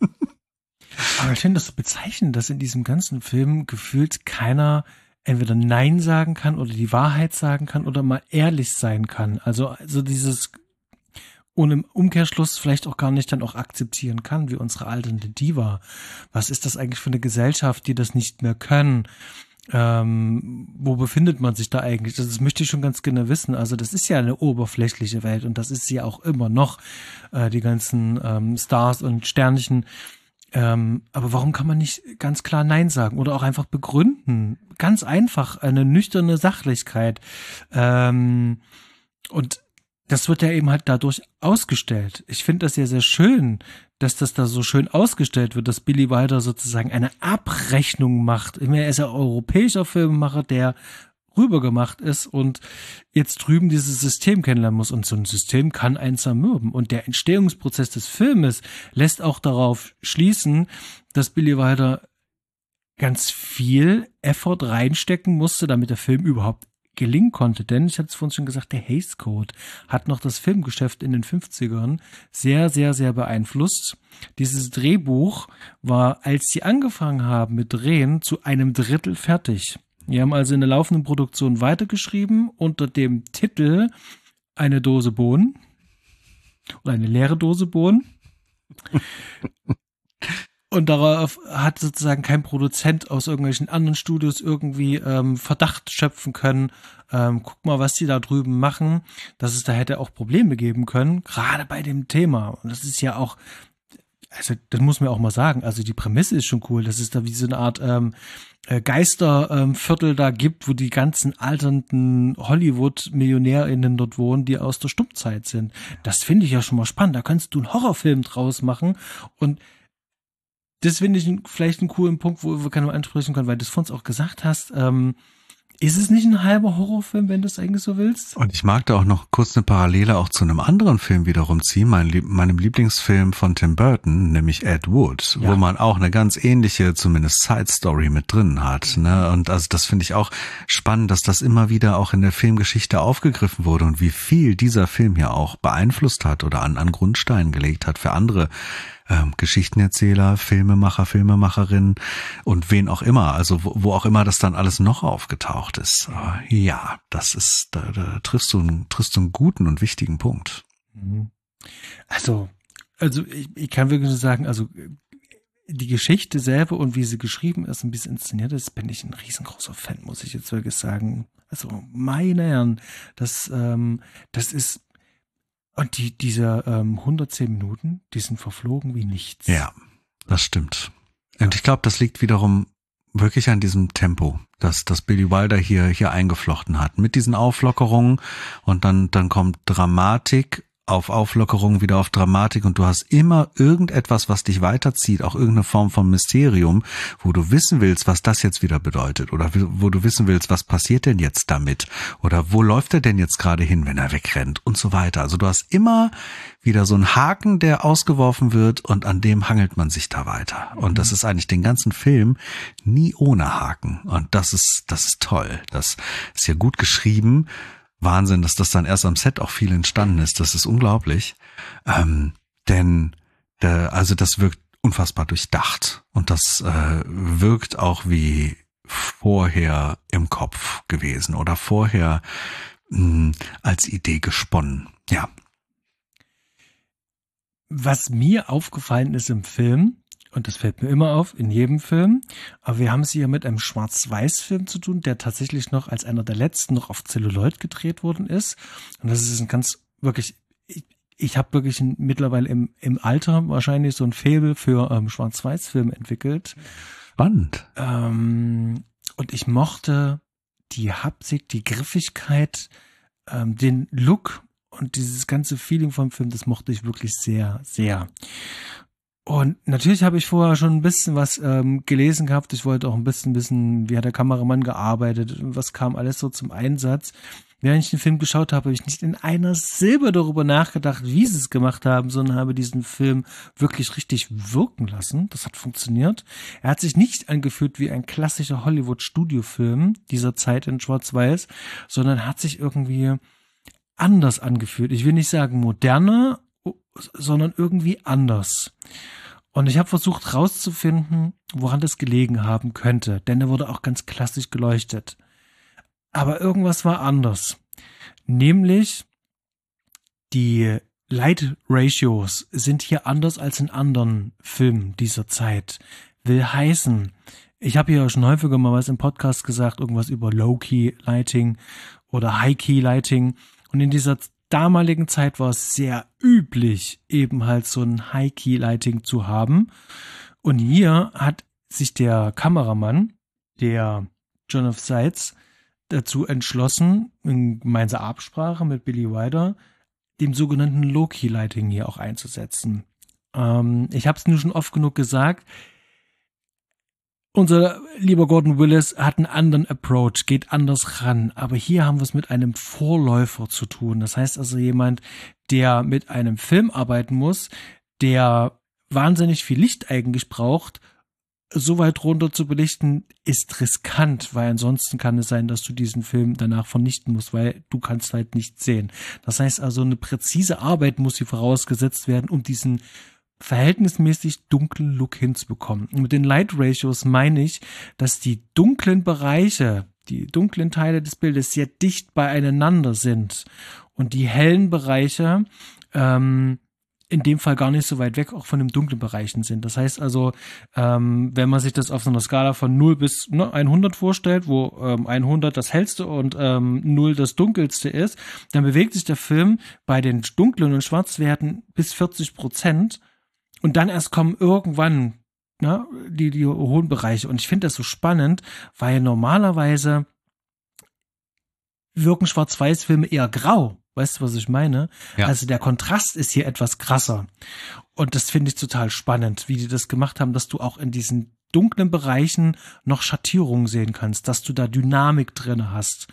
Aber ich finde das so bezeichnend, dass in diesem ganzen Film gefühlt keiner entweder Nein sagen kann oder die Wahrheit sagen kann oder mal ehrlich sein kann. Also, also dieses und im Umkehrschluss vielleicht auch gar nicht dann auch akzeptieren kann, wie unsere alternde Diva. Was ist das eigentlich für eine Gesellschaft, die das nicht mehr können? Ähm, wo befindet man sich da eigentlich? Das, das möchte ich schon ganz gerne wissen. Also das ist ja eine oberflächliche Welt und das ist sie ja auch immer noch, äh, die ganzen ähm, Stars und Sternchen. Ähm, aber warum kann man nicht ganz klar Nein sagen oder auch einfach begründen? Ganz einfach, eine nüchterne Sachlichkeit. Ähm, und das wird ja eben halt dadurch ausgestellt. Ich finde das ja sehr schön, dass das da so schön ausgestellt wird, dass Billy Wilder sozusagen eine Abrechnung macht. Ich meine, er ist ja europäischer Filmemacher, der rübergemacht ist und jetzt drüben dieses System kennenlernen muss. Und so ein System kann einen zermürben. Und der Entstehungsprozess des Filmes lässt auch darauf schließen, dass Billy Wilder ganz viel Effort reinstecken musste, damit der Film überhaupt gelingen konnte, denn ich hatte es vorhin schon gesagt, der Hays Code hat noch das Filmgeschäft in den fünfzigern sehr, sehr, sehr beeinflusst. Dieses Drehbuch war, als sie angefangen haben mit Drehen, zu einem Drittel fertig. Die haben also in der laufenden Produktion weitergeschrieben unter dem Titel Eine Dose Bohnen oder eine leere Dose Bohnen. Und darauf hat sozusagen kein Produzent aus irgendwelchen anderen Studios irgendwie ähm, Verdacht schöpfen können. Ähm, guck mal, was die da drüben machen. Dass es da hätte auch Probleme geben können, gerade bei dem Thema. Und das ist ja auch, also das muss man auch mal sagen, also die Prämisse ist schon cool, dass es da wie so eine Art ähm, Geisterviertel ähm, da gibt, wo die ganzen alternden Hollywood-MillionärInnen dort wohnen, die aus der Stummzeit sind. Das finde ich ja schon mal spannend. Da kannst du einen Horrorfilm draus machen und das finde ich vielleicht einen coolen Punkt, wo wir gerne ansprechen können, weil du es vorhin auch gesagt hast, ähm, ist es nicht ein halber Horrorfilm, wenn du es eigentlich so willst? Und ich mag da auch noch kurz eine Parallele auch zu einem anderen Film wiederum ziehen, mein, meinem Lieblingsfilm von Tim Burton, nämlich Ed Wood, ja, wo man auch eine ganz ähnliche, zumindest Side-Story mit drin hat. Ne? Und also das finde ich auch spannend, dass das immer wieder auch in der Filmgeschichte aufgegriffen wurde und wie viel dieser Film ja auch beeinflusst hat oder an, an Grundsteinen gelegt hat für andere Ähm, Geschichtenerzähler, Filmemacher, Filmemacherinnen und wen auch immer, also wo, wo auch immer das dann alles noch aufgetaucht ist. Aber ja, das ist, da, da triffst du, einen, triffst du einen guten und wichtigen Punkt. Also, also ich, ich kann wirklich nur sagen, also die Geschichte selber und wie sie geschrieben ist und wie sie inszeniert ist, bin ich ein riesengroßer Fan, muss ich jetzt wirklich sagen. Also meine Herren, das, ähm, das ist Und die, diese ähm, hundertzehn Minuten, die sind verflogen wie nichts. Ja, das stimmt. Und ich glaube, das liegt wiederum wirklich an diesem Tempo, das, das Billy Wilder hier, hier eingeflochten hat. Mit diesen Auflockerungen und dann, dann kommt Dramatik auf Auflockerung, wieder auf Dramatik und du hast immer irgendetwas, was dich weiterzieht, auch irgendeine Form von Mysterium, wo du wissen willst, was das jetzt wieder bedeutet oder wo du wissen willst, was passiert denn jetzt damit oder wo läuft er denn jetzt gerade hin, wenn er wegrennt und so weiter. Also du hast immer wieder so einen Haken, der ausgeworfen wird und an dem hangelt man sich da weiter. Und das ist eigentlich den ganzen Film nie ohne Haken und das ist, das ist toll. Das ist ja gut geschrieben. Wahnsinn, dass das dann erst am Set auch viel entstanden ist. Das ist unglaublich. Ähm, denn der, also das wirkt unfassbar durchdacht. Und das äh, wirkt auch wie vorher im Kopf gewesen oder vorher mh, als Idee gesponnen. Ja. Was mir aufgefallen ist im Film, und das fällt mir immer auf, in jedem Film, aber wir haben es hier mit einem Schwarz-Weiß-Film zu tun, der tatsächlich noch als einer der letzten noch auf Celluloid gedreht worden ist. Und das ist ein ganz, wirklich, ich, ich habe wirklich ein, mittlerweile im, im Alter wahrscheinlich so ein Faible für ähm, Schwarz-Weiß-Filme entwickelt. Spannend. Ähm, und ich mochte die Haptik, die Griffigkeit, ähm, den Look und dieses ganze Feeling vom Film, das mochte ich wirklich sehr, sehr. Und natürlich habe ich vorher schon ein bisschen was ähm, gelesen gehabt. Ich wollte auch ein bisschen wissen, wie hat der Kameramann gearbeitet, was kam alles so zum Einsatz. Während ich den Film geschaut habe, habe ich nicht in einer Silbe darüber nachgedacht, wie sie es gemacht haben, sondern habe diesen Film wirklich richtig wirken lassen. Das hat funktioniert. Er hat sich nicht angefühlt wie ein klassischer Hollywood-Studiofilm dieser Zeit in Schwarz-Weiß, sondern hat sich irgendwie anders angefühlt. Ich will nicht sagen moderner, sondern irgendwie anders. Und ich habe versucht rauszufinden, woran das gelegen haben könnte, denn er wurde auch ganz klassisch geleuchtet. Aber irgendwas war anders. Nämlich die Light Ratios sind hier anders als in anderen Filmen dieser Zeit. Will heißen, ich habe hier schon häufiger mal was im Podcast gesagt, irgendwas über Low-Key Lighting oder High-Key Lighting. Und in dieser damaligen Zeit war es sehr üblich, eben halt so ein High-Key-Lighting zu haben. Und hier hat sich der Kameramann, der John of Sides, dazu entschlossen, in gemeinsamer Absprache mit Billy Wilder, dem sogenannten Low-Key-Lighting hier auch einzusetzen. Ähm, ich habe es nur schon oft genug gesagt, unser lieber Gordon Willis hat einen anderen Approach, geht anders ran. Aber hier haben wir es mit einem Vorläufer zu tun. Das heißt also jemand, der mit einem Film arbeiten muss, der wahnsinnig viel Licht eigentlich braucht. So weit runter zu belichten, ist riskant, weil ansonsten kann es sein, dass du diesen Film danach vernichten musst, weil du kannst halt nichts sehen. Das heißt also, eine präzise Arbeit muss hier vorausgesetzt werden, um diesen verhältnismäßig dunklen Look hinzubekommen. Und mit den Light Ratios meine ich, dass die dunklen Bereiche, die dunklen Teile des Bildes sehr dicht beieinander sind und die hellen Bereiche ähm, in dem Fall gar nicht so weit weg auch von den dunklen Bereichen sind. Das heißt also, ähm, wenn man sich das auf so einer Skala von null bis ne, hundert vorstellt, wo ähm, hundert das hellste und ähm, null das dunkelste ist, dann bewegt sich der Film bei den dunklen und Schwarzwerten bis vierzig Prozent. Und dann erst kommen irgendwann ne, die, die hohen Bereiche. Und ich finde das so spannend, weil normalerweise wirken Schwarz-Weiß-Filme eher grau. Weißt du, was ich meine? Ja. Also der Kontrast ist hier etwas krasser. Und das finde ich total spannend, wie die das gemacht haben, dass du auch in diesen dunklen Bereichen noch Schattierungen sehen kannst, dass du da Dynamik drin hast.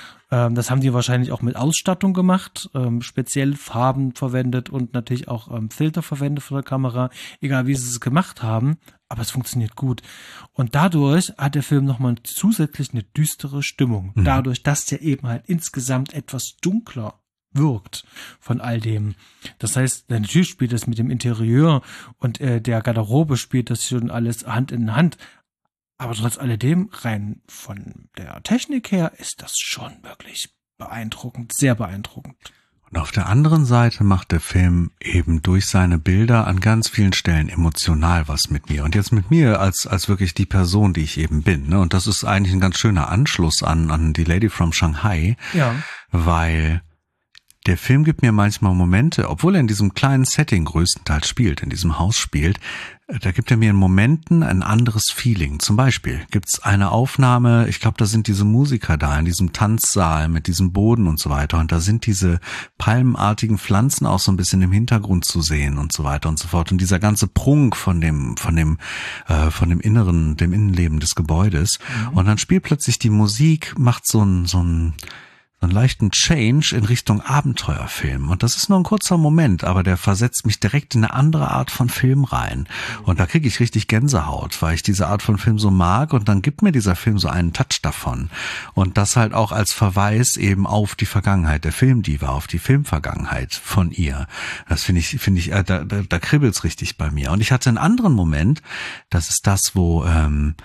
Das haben die wahrscheinlich auch mit Ausstattung gemacht, ähm, speziell Farben verwendet und natürlich auch ähm, Filter verwendet für die Kamera, egal wie sie es gemacht haben, aber es funktioniert gut. Und dadurch hat der Film nochmal zusätzlich eine düstere Stimmung, mhm. dadurch, dass der eben halt insgesamt etwas dunkler wirkt von all dem. Das heißt, natürlich spielt das mit dem Interieur und äh, der Garderobe spielt das schon alles Hand in Hand. Aber trotz alledem, rein von der Technik her, ist das schon wirklich beeindruckend, sehr beeindruckend. Und auf der anderen Seite macht der Film eben durch seine Bilder an ganz vielen Stellen emotional was mit mir. Und jetzt mit mir als als wirklich die Person, die ich eben bin. Ne? Und das ist eigentlich ein ganz schöner Anschluss an an die Lady from Shanghai, ja. Weil der Film gibt mir manchmal Momente, obwohl er in diesem kleinen Setting größtenteils spielt, in diesem Haus spielt, da gibt er mir in Momenten ein anderes Feeling. Zum Beispiel gibt's eine Aufnahme, ich glaube, da sind diese Musiker da in diesem Tanzsaal mit diesem Boden und so weiter und da sind diese palmenartigen Pflanzen auch so ein bisschen im Hintergrund zu sehen und so weiter und so fort und dieser ganze Prunk von dem von dem äh, von dem Inneren, dem Innenleben des Gebäudes mhm. und dann spielt plötzlich die Musik, macht so ein so ein einen leichten Change in Richtung Abenteuerfilm. Und das ist nur ein kurzer Moment, aber der versetzt mich direkt in eine andere Art von Film rein. Und da kriege ich richtig Gänsehaut, weil ich diese Art von Film so mag und dann gibt mir dieser Film so einen Touch davon. Und das halt auch als Verweis eben auf die Vergangenheit der Filmdiva, auf die Filmvergangenheit von ihr. Das finde ich, finde ich, da, da, da kribbelt's richtig bei mir. Und ich hatte einen anderen Moment, das ist das, wo, ähm,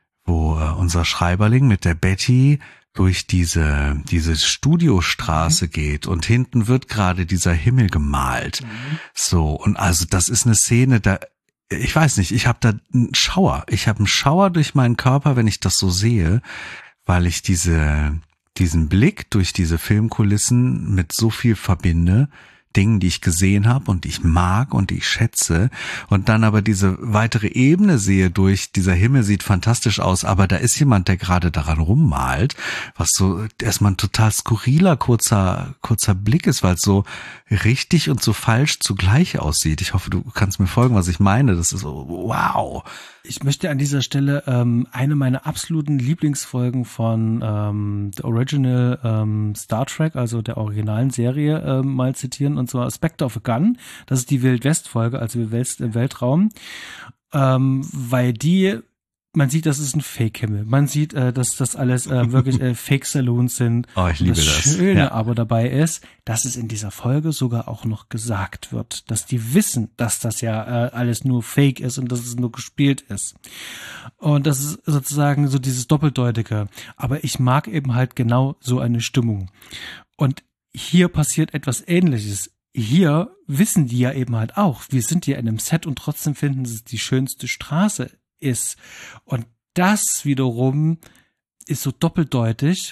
wo äh, unser Schreiberling mit der Betty durch diese diese Studiostraße mhm. geht und hinten wird gerade dieser Himmel gemalt. Mhm. So, und also das ist eine Szene, da ich weiß nicht, ich habe da einen Schauer. Ich habe einen Schauer durch meinen Körper, wenn ich das so sehe, weil ich diese diesen Blick durch diese Filmkulissen mit so viel verbinde, Dingen, die ich gesehen habe und die ich mag und die ich schätze und dann aber diese weitere Ebene sehe durch, dieser Himmel sieht fantastisch aus, aber da ist jemand, der gerade daran rummalt, was so erstmal ein total skurriler, kurzer, kurzer Blick ist, weil es so richtig und so falsch zugleich aussieht. Ich hoffe, du kannst mir folgen, was ich meine. Das ist so, wow. Ich möchte an dieser Stelle ähm, eine meiner absoluten Lieblingsfolgen von ähm, The Original ähm, Star Trek, also der originalen Serie, ähm, mal zitieren, und zwar Spectre of a Gun. Das ist die Wild-West-Folge, also Wild West im Weltraum, ähm, weil die, man sieht, das ist ein Fake-Himmel. Man sieht, äh, dass das alles äh, wirklich äh, Fake-Saloons sind. Oh, ich liebe das. Das Schöne ja. aber dabei ist, dass es in dieser Folge sogar auch noch gesagt wird, dass die wissen, dass das ja äh, alles nur Fake ist und dass es nur gespielt ist. Und das ist sozusagen so dieses Doppeldeutige. Aber ich mag eben halt genau so eine Stimmung. Und hier passiert etwas Ähnliches. Hier wissen die ja eben halt auch, wir sind hier in einem Set und trotzdem finden sie die schönste Straße ist. Und das wiederum ist so doppeldeutig,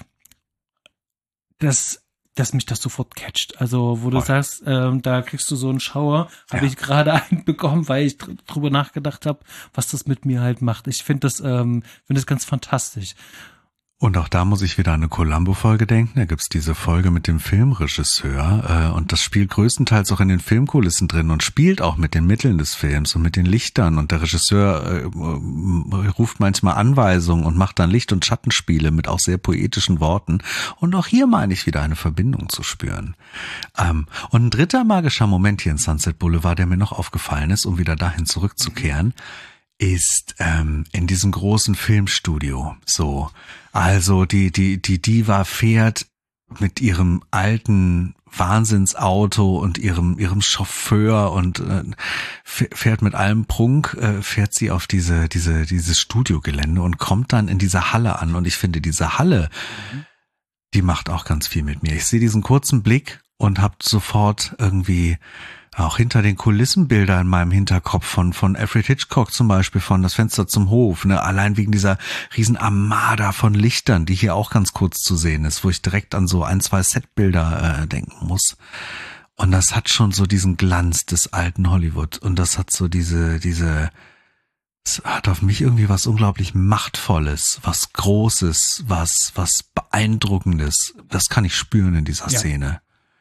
dass, dass mich das sofort catcht. Also, wo du Voll. sagst, ähm, da kriegst du so einen Schauer, habe Ja. ich gerade einen bekommen, weil ich dr- drüber nachgedacht habe, was das mit mir halt macht. Ich finde das, ähm, finde das ganz fantastisch. Und auch da muss ich wieder an eine Columbo-Folge denken. Da gibt's diese Folge mit dem Filmregisseur äh, und das spielt größtenteils auch in den Filmkulissen drin und spielt auch mit den Mitteln des Films und mit den Lichtern. Und der Regisseur äh, äh, ruft manchmal Anweisungen und macht dann Licht- und Schattenspiele mit auch sehr poetischen Worten. Und auch hier meine ich wieder eine Verbindung zu spüren. Ähm, und ein dritter magischer Moment hier in Sunset Boulevard, der mir noch aufgefallen ist, um wieder dahin zurückzukehren, ist ähm, in diesem großen Filmstudio so. Also die die die Diva fährt mit ihrem alten Wahnsinnsauto und ihrem ihrem Chauffeur und äh, fährt mit allem Prunk, äh, fährt sie auf diese diese dieses Studiogelände und kommt dann in dieser Halle an. Und ich finde, diese Halle, mhm. die macht auch ganz viel mit mir. Ich sehe diesen kurzen Blick und habe sofort irgendwie auch hinter den Kulissen Bilder in meinem Hinterkopf von von Alfred Hitchcock zum Beispiel, von Das Fenster zum Hof, ne, allein wegen dieser riesen Armada von Lichtern, die hier auch ganz kurz zu sehen ist, wo ich direkt an so ein, zwei Setbilder äh, denken muss. Und das hat schon so diesen Glanz des alten Hollywood und das hat so diese diese es hat auf mich irgendwie was unglaublich Machtvolles, was Großes, was was Beeindruckendes. Das kann ich spüren in dieser Ja. Szene.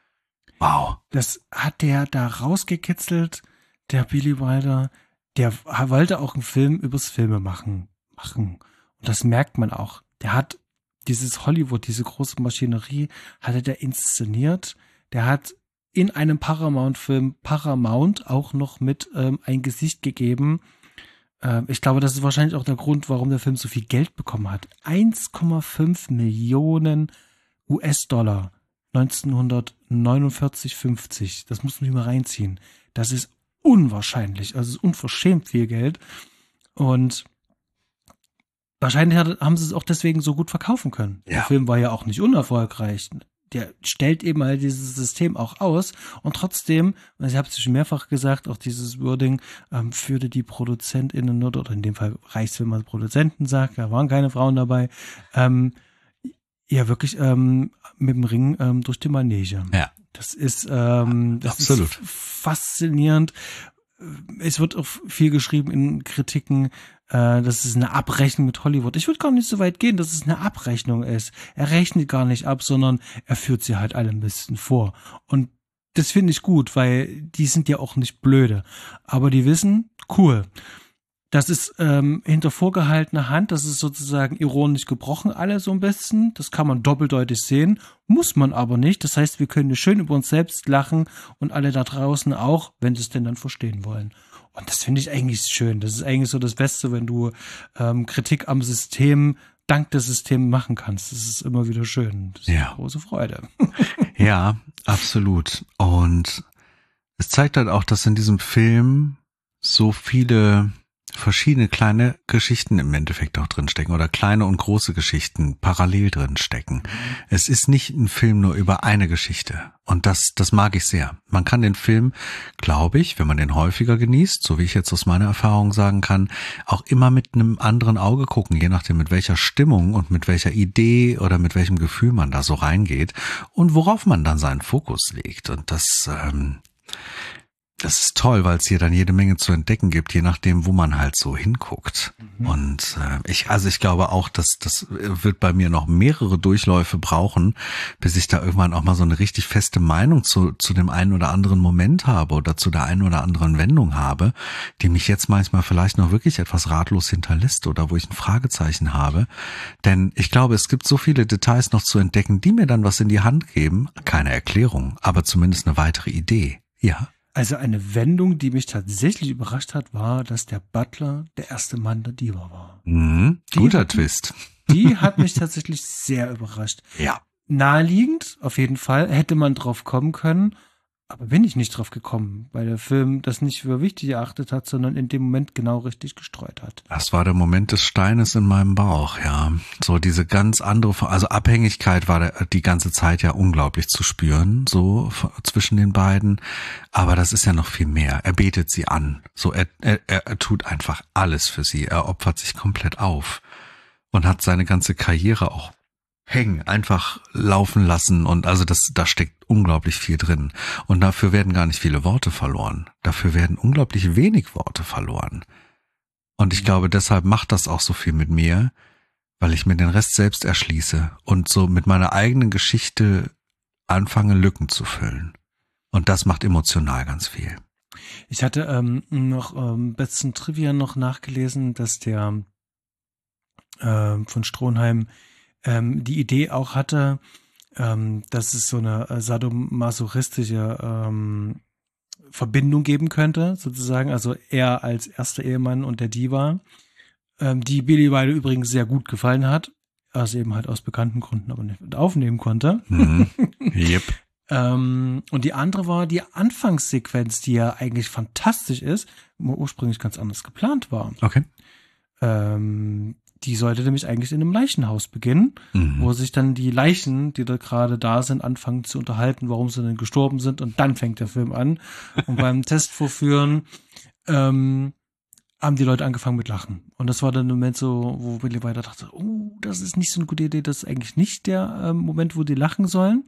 Wow. Das hat der da rausgekitzelt, der Billy Wilder. Der wollte auch einen Film übers Filme machen. machen. Und das merkt man auch. Der hat dieses Hollywood, diese große Maschinerie, hatte der inszeniert. Der hat in einem Paramount-Film Paramount auch noch mit ähm, ein Gesicht gegeben. Ähm, ich glaube, das ist wahrscheinlich auch der Grund, warum der Film so viel Geld bekommen hat. eins Komma fünf Millionen U S-Dollar. neunzehnhundertneunundvierzig, fünfzig. Das muss man mal reinziehen. Das ist unwahrscheinlich. Also es ist unverschämt viel Geld. Und wahrscheinlich hat, haben sie es auch deswegen so gut verkaufen können. Ja. Der Film war ja auch nicht unerfolgreich. Der stellt eben halt dieses System auch aus. Und trotzdem, ich habe es schon mehrfach gesagt, auch dieses Wording ähm, führte die ProduzentInnen, oder in dem Fall reicht's, wenn man Produzenten sagt, da waren keine Frauen dabei, ähm, ja, wirklich ähm, mit dem Ring ähm, durch die Manege. Ja. Das ist, ähm, das Absolut. ist faszinierend. Es wird auch viel geschrieben in Kritiken, äh, das ist eine Abrechnung mit Hollywood. Ich würde gar nicht so weit gehen, dass es eine Abrechnung ist. Er rechnet gar nicht ab, sondern er führt sie halt alle ein bisschen vor. Und das finde ich gut, weil die sind ja auch nicht blöde. Aber die wissen, cool. Das ist ähm, hinter vorgehaltener Hand, das ist sozusagen ironisch gebrochen, alle so ein bisschen. Das kann man doppeldeutig sehen, muss man aber nicht. Das heißt, wir können schön über uns selbst lachen und alle da draußen auch, wenn sie es denn dann verstehen wollen. Und das finde ich eigentlich schön. Das ist eigentlich so das Beste, wenn du ähm, Kritik am System dank des Systems machen kannst. Das ist immer wieder schön. Das ist Ja. eine große Freude. Ja, absolut. Und es zeigt halt auch, dass in diesem Film so viele verschiedene kleine Geschichten im Endeffekt auch drinstecken oder kleine und große Geschichten parallel drinstecken. Mhm. Es ist nicht ein Film nur über eine Geschichte und das das mag ich sehr. Man kann den Film, glaube ich, wenn man den häufiger genießt, so wie ich jetzt aus meiner Erfahrung sagen kann, auch immer mit einem anderen Auge gucken, je nachdem mit welcher Stimmung und mit welcher Idee oder mit welchem Gefühl man da so reingeht und worauf man dann seinen Fokus legt. Und das ähm, Das ist toll, weil es hier dann jede Menge zu entdecken gibt, je nachdem, wo man halt so hinguckt. Mhm. Und äh, ich, also ich glaube auch, dass das wird bei mir noch mehrere Durchläufe brauchen, bis ich da irgendwann auch mal so eine richtig feste Meinung zu zu dem einen oder anderen Moment habe oder zu der einen oder anderen Wendung habe, die mich jetzt manchmal vielleicht noch wirklich etwas ratlos hinterlässt oder wo ich ein Fragezeichen habe. Denn ich glaube, es gibt so viele Details noch zu entdecken, die mir dann was in die Hand geben. Keine Erklärung, aber zumindest eine weitere Idee. Ja. Also eine Wendung, die mich tatsächlich überrascht hat, war, dass der Butler der erste Mann der Diva war. Mhm, guter hat, Twist. Die hat mich tatsächlich sehr überrascht. Ja. Naheliegend, auf jeden Fall, hätte man drauf kommen können, aber bin ich nicht drauf gekommen, weil der Film das nicht für wichtig erachtet hat, sondern in dem Moment genau richtig gestreut hat. Das war der Moment des Steines in meinem Bauch, ja. So diese ganz andere, also Abhängigkeit war der, die ganze Zeit ja unglaublich zu spüren, so zwischen den beiden. Aber das ist ja noch viel mehr. Er betet sie an. So, er, er, er tut einfach alles für sie. Er opfert sich komplett auf und hat seine ganze Karriere auch hängen, einfach laufen lassen und also das, da steckt unglaublich viel drin und dafür werden gar nicht viele Worte verloren. Dafür werden unglaublich wenig Worte verloren. Und ich glaube, deshalb macht das auch so viel mit mir, weil ich mir den Rest selbst erschließe und so mit meiner eigenen Geschichte anfange, Lücken zu füllen. Und das macht emotional ganz viel. Ich hatte ähm, noch ähm, besten Trivia noch nachgelesen, dass der äh, von Stronheim ähm, die Idee auch hatte, ähm, dass es so eine äh, sadomasochistische ähm, Verbindung geben könnte, sozusagen. Also er als erster Ehemann und der Diva, ähm, die Billy Wilder übrigens sehr gut gefallen hat, also eben halt aus bekannten Gründen aber nicht aufnehmen konnte. Mhm. Yep. ähm, und die andere war die Anfangssequenz, die ja eigentlich fantastisch ist, ursprünglich ganz anders geplant war. Okay. Ähm, Die sollte nämlich eigentlich in einem Leichenhaus beginnen, mhm. wo sich dann die Leichen, die da gerade da sind, anfangen zu unterhalten, warum sie denn gestorben sind. Und dann fängt der Film an. Und beim Testvorführen ähm, haben die Leute angefangen mit Lachen. Und das war dann der Moment so, wo Billy Wilder dachte, oh, das ist nicht so eine gute Idee. Das ist eigentlich nicht der ähm, Moment, wo die lachen sollen.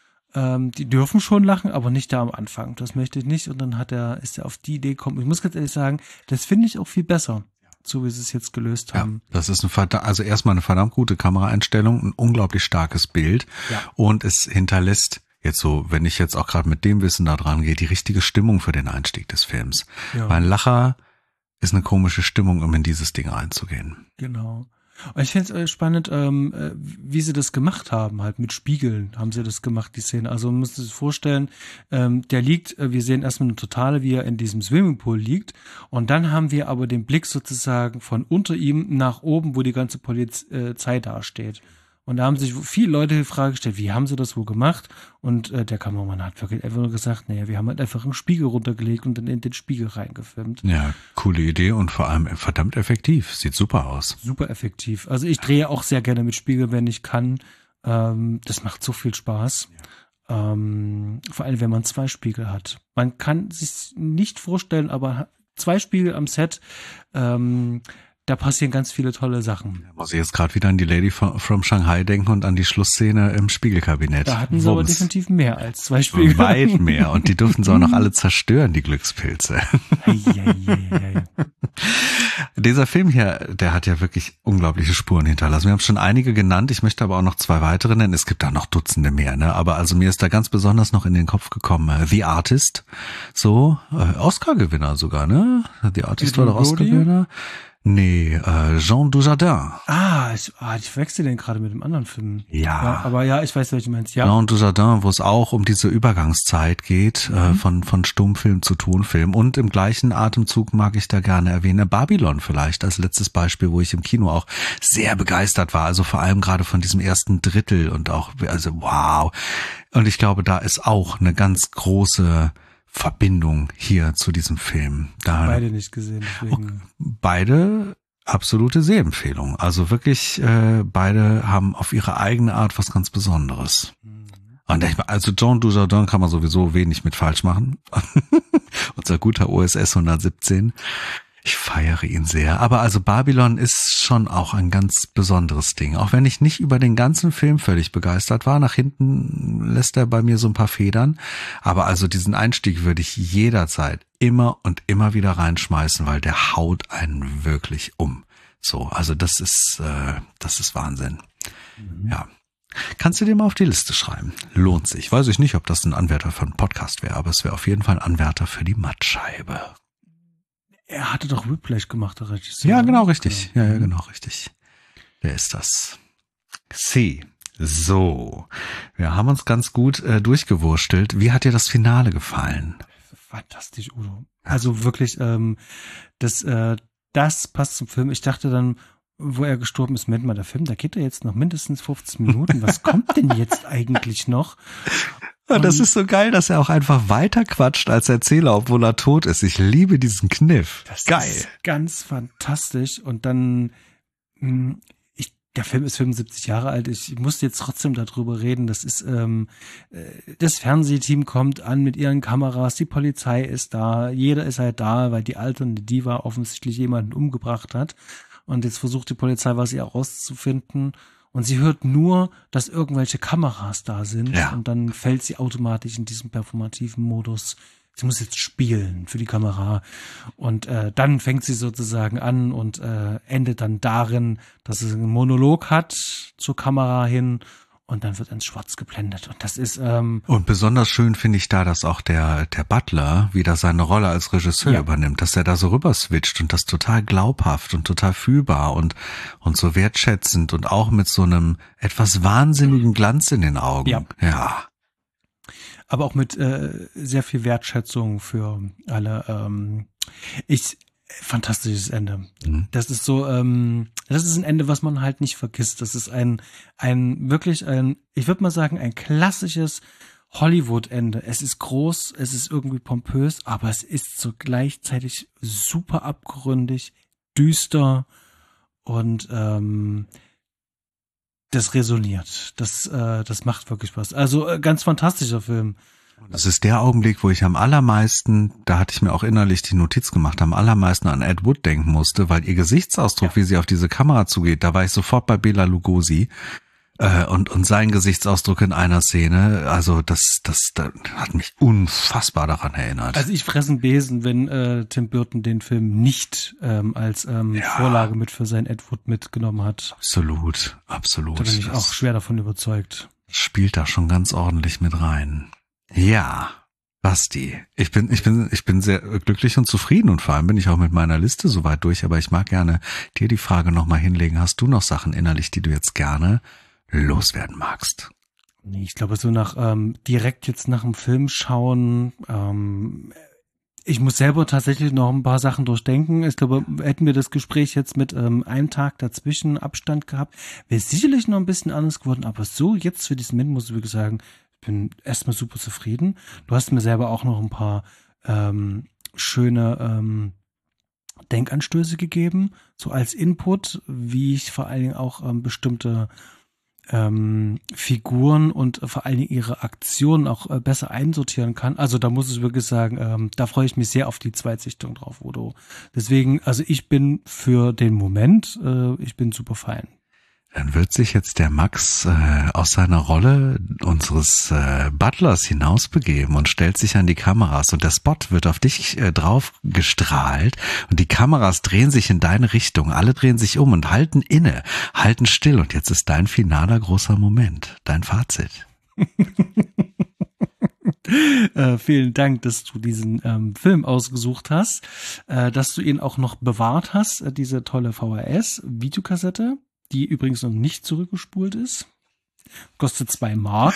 Ähm, die dürfen schon lachen, aber nicht da am Anfang. Das möchte ich nicht. Und dann hat er, ist er auf die Idee gekommen. Ich muss ganz ehrlich sagen, das finde ich auch viel besser, so wie sie es jetzt gelöst haben. Ja, das ist ein verdammt, also erstmal eine verdammt gute Kameraeinstellung, ein unglaublich starkes Bild ja. Und es hinterlässt jetzt so, wenn ich jetzt auch gerade mit dem Wissen da dran gehe, die richtige Stimmung für den Einstieg des Films. Ja. Weil ein Lacher ist eine komische Stimmung, um in dieses Ding reinzugehen. Genau. Und ich finde es spannend, ähm, wie sie das gemacht haben, halt mit Spiegeln haben sie das gemacht, die Szene. Also man muss sich vorstellen, ähm, der liegt, äh, wir sehen erstmal eine Totale, wie er in diesem Swimmingpool liegt und dann haben wir aber den Blick sozusagen von unter ihm nach oben, wo die ganze Polizei dasteht. Und da haben sich viele Leute die Frage gestellt, wie haben sie das wohl gemacht? Und äh, der Kameramann hat wirklich einfach nur gesagt, naja, wir haben halt einfach einen Spiegel runtergelegt und dann in den Spiegel reingefilmt. Ja, coole Idee und vor allem verdammt effektiv. Sieht super aus. Super effektiv. Also ich drehe auch sehr gerne mit Spiegel, wenn ich kann. Ähm, das macht so viel Spaß. Ja. Ähm, vor allem, wenn man zwei Spiegel hat. Man kann sich nicht vorstellen, aber zwei Spiegel am Set, ähm, da passieren ganz viele tolle Sachen. Da muss ich jetzt gerade wieder an die Lady from Shanghai denken und an die Schlussszene im Spiegelkabinett. Da hatten sie Wumms. Aber definitiv mehr als zwei Spiegel. Weit mehr. Und die dürfen sie auch noch alle zerstören, die Glückspilze. Ei, ei, ei, ei. Dieser Film hier, der hat ja wirklich unglaubliche Spuren hinterlassen. Wir haben schon einige genannt. Ich möchte aber auch noch zwei weitere nennen. Es gibt da noch Dutzende mehr, ne? Aber also mir ist da ganz besonders noch in den Kopf gekommen, The Artist. So, äh, Oscar-Gewinner sogar, ne? The Artist war der Oscar-Gewinner. Nee, äh, Jean Dujardin. Ah, ich, ah, ich wechsle den gerade mit dem anderen Film. Ja. ja. Aber ja, ich weiß, welchen du meinst. Ja. Jean Dujardin, wo es auch um diese Übergangszeit geht, mhm. äh, von von Stummfilm zu Tonfilm. Und im gleichen Atemzug mag ich da gerne erwähnen, Babylon vielleicht als letztes Beispiel, wo ich im Kino auch sehr begeistert war. Also vor allem gerade von diesem ersten Drittel und auch, also wow. Und ich glaube, da ist auch eine ganz große Verbindung hier zu diesem Film. Da Beide nicht gesehen, deswegen. Beide absolute Sehempfehlung. Also wirklich, äh, beide haben auf ihre eigene Art was ganz Besonderes. Mhm. Und ich, also Jean Dujardin kann man sowieso wenig mit falsch machen. Unser guter O S S hundertsiebzehn. Ich feiere ihn sehr. Aber also Babylon ist schon auch ein ganz besonderes Ding. Auch wenn ich nicht über den ganzen Film völlig begeistert war. Nach hinten lässt er bei mir so ein paar Federn. Aber also diesen Einstieg würde ich jederzeit immer und immer wieder reinschmeißen, weil der haut einen wirklich um. So, also das ist, äh, das ist Wahnsinn. Mhm. Ja. Kannst du dir mal auf die Liste schreiben. Lohnt sich. Weiß ich nicht, ob das ein Anwärter für einen Podcast wäre, aber es wäre auf jeden Fall ein Anwärter für die Mattscheibe. Er hatte doch Whiplash gemacht, der Regisseur. Ja, genau, richtig. Ja, ja, genau, richtig. Wer ist das? C. So. Wir haben uns ganz gut äh, durchgewurstelt. Wie hat dir das Finale gefallen? Fantastisch, Udo. Also wirklich, ähm, das, äh, das passt zum Film. Ich dachte dann, wo er gestorben ist, Moment mal, der Film, da geht er jetzt noch mindestens fünfzehn Minuten. Was kommt denn jetzt eigentlich noch? Und das ist so geil, dass er auch einfach weiter quatscht als Erzähler, obwohl er tot ist. Ich liebe diesen Kniff. Das geil. Ist ganz fantastisch. Und dann, ich, der Film ist fünfundsiebzig Jahre alt. Ich muss jetzt trotzdem darüber reden. Das ist, ähm, das Fernsehteam kommt an mit ihren Kameras. Die Polizei ist da. Jeder ist halt da, weil die alternde Diva offensichtlich jemanden umgebracht hat. Und jetzt versucht die Polizei, was ihr herauszufinden. Und sie hört nur, dass irgendwelche Kameras da sind. Ja. Und dann fällt sie automatisch in diesen performativen Modus. Sie muss jetzt spielen für die Kamera. Und äh, dann fängt sie sozusagen an und äh, endet dann darin, dass sie einen Monolog hat zur Kamera hin. Und dann wird ins Schwarz geblendet. Und das ist ähm und besonders schön finde ich da, dass auch der der Butler wieder seine Rolle als Regisseur ja. übernimmt, dass er da so rüber switcht und das total glaubhaft und total fühlbar und und so wertschätzend und auch mit so einem etwas wahnsinnigen Glanz in den Augen. Ja. ja. Aber auch mit äh, sehr viel Wertschätzung für alle. Ähm, ich fantastisches Ende. Mhm. Das ist so, ähm, das ist ein Ende, was man halt nicht vergisst. Das ist ein, ein wirklich ein, ich würde mal sagen, ein klassisches Hollywood-Ende. Es ist groß, es ist irgendwie pompös, aber es ist so gleichzeitig super abgründig, düster und ähm, das resoniert. Das, äh, das macht wirklich was. Also äh, ganz fantastischer Film. Das ist der Augenblick, wo ich am allermeisten, da hatte ich mir auch innerlich die Notiz gemacht, am allermeisten an Ed Wood denken musste, weil ihr Gesichtsausdruck, ja. wie sie auf diese Kamera zugeht, da war ich sofort bei Bela Lugosi äh, und und sein Gesichtsausdruck in einer Szene, also das das, das hat mich unfassbar daran erinnert. Also ich fresse einen Besen, wenn äh, Tim Burton den Film nicht ähm, als ähm, ja. Vorlage mit für sein Ed Wood mitgenommen hat. Absolut, absolut. Da bin ich das auch schwer davon überzeugt. Spielt da schon ganz ordentlich mit rein. Ja, Basti, ich bin, ich bin, ich bin sehr glücklich und zufrieden und vor allem bin ich auch mit meiner Liste soweit durch, aber ich mag gerne dir die Frage nochmal hinlegen. Hast du noch Sachen innerlich, die du jetzt gerne loswerden magst? Nee, ich glaube, so nach, ähm, direkt jetzt nach dem Film schauen, ähm, ich muss selber tatsächlich noch ein paar Sachen durchdenken. Ich glaube, hätten wir das Gespräch jetzt mit ähm, einem Tag dazwischen Abstand gehabt, wäre sicherlich noch ein bisschen anders geworden, aber so jetzt für diesen Moment muss ich wirklich sagen, ich bin erstmal super zufrieden. Du hast mir selber auch noch ein paar ähm, schöne ähm, Denkanstöße gegeben, so als Input, wie ich vor allen Dingen auch ähm, bestimmte ähm, Figuren und vor allen Dingen ihre Aktionen auch äh, besser einsortieren kann. Also da muss ich wirklich sagen, ähm, da freue ich mich sehr auf die Zweitsichtung drauf, Udo. Deswegen, also ich bin für den Moment, äh, ich bin super fein. Dann wird sich jetzt der Max äh, aus seiner Rolle unseres äh, Butlers hinausbegeben und stellt sich an die Kameras und der Spot wird auf dich äh, drauf gestrahlt und die Kameras drehen sich in deine Richtung, alle drehen sich um und halten inne, halten still und jetzt ist dein finaler großer Moment, dein Fazit. äh, vielen Dank, dass du diesen ähm, Film ausgesucht hast, äh, dass du ihn auch noch bewahrt hast, äh, diese tolle V H S-Videokassette, die übrigens noch nicht zurückgespult ist. Kostet zwei Mark.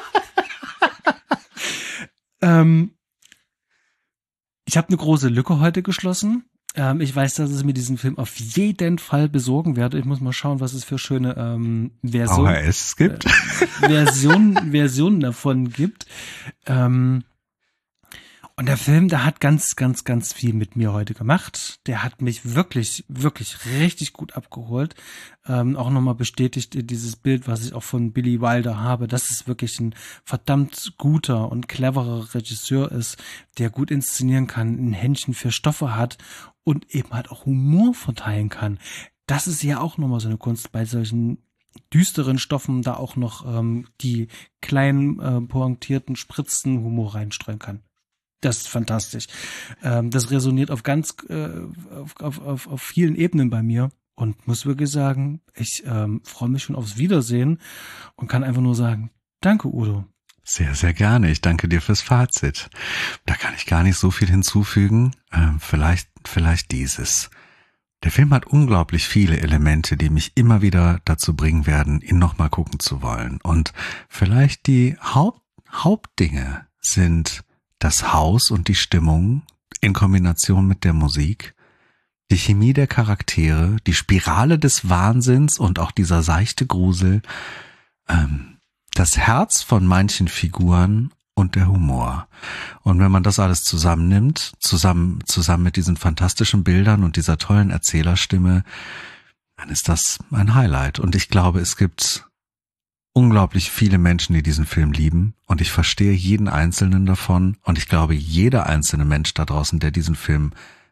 ähm, ich habe eine große Lücke heute geschlossen. Ähm, ich weiß, dass ich mir diesen Film auf jeden Fall besorgen werde. Ich muss mal schauen, was es für schöne ähm, Version, V H S gibt. Äh, Version, Versionen davon gibt. Ähm, Und der Film, der hat ganz, ganz, ganz viel mit mir heute gemacht. Der hat mich wirklich, wirklich richtig gut abgeholt. Ähm, auch nochmal bestätigt dieses Bild, was ich auch von Billy Wilder habe, dass es wirklich ein verdammt guter und cleverer Regisseur ist, der gut inszenieren kann, ein Händchen für Stoffe hat und eben halt auch Humor verteilen kann. Das ist ja auch nochmal so eine Kunst, bei solchen düsteren Stoffen da auch noch ähm, die kleinen, äh, pointierten Spritzen Humor reinstreuen kann. Das ist fantastisch. Ähm, das resoniert auf ganz, äh, auf, auf, auf, auf vielen Ebenen bei mir und muss wirklich sagen, ich ähm, freue mich schon aufs Wiedersehen und kann einfach nur sagen, danke Udo. Sehr, sehr gerne. Ich danke dir fürs Fazit. Da kann ich gar nicht so viel hinzufügen. Ähm, vielleicht, vielleicht dieses. Der Film hat unglaublich viele Elemente, die mich immer wieder dazu bringen werden, ihn nochmal gucken zu wollen. Und vielleicht die Haupt, Hauptdinge sind das Haus und die Stimmung in Kombination mit der Musik, die Chemie der Charaktere, die Spirale des Wahnsinns und auch dieser seichte Grusel, ähm, das Herz von manchen Figuren und der Humor. Und wenn man das alles zusammennimmt, zusammen, zusammen mit diesen fantastischen Bildern und dieser tollen Erzählerstimme, dann ist das ein Highlight. Und ich glaube, es gibt unglaublich viele Menschen, die diesen Film lieben, und ich verstehe jeden einzelnen davon, und ich glaube, jeder einzelne Mensch da draußen, der diesen Film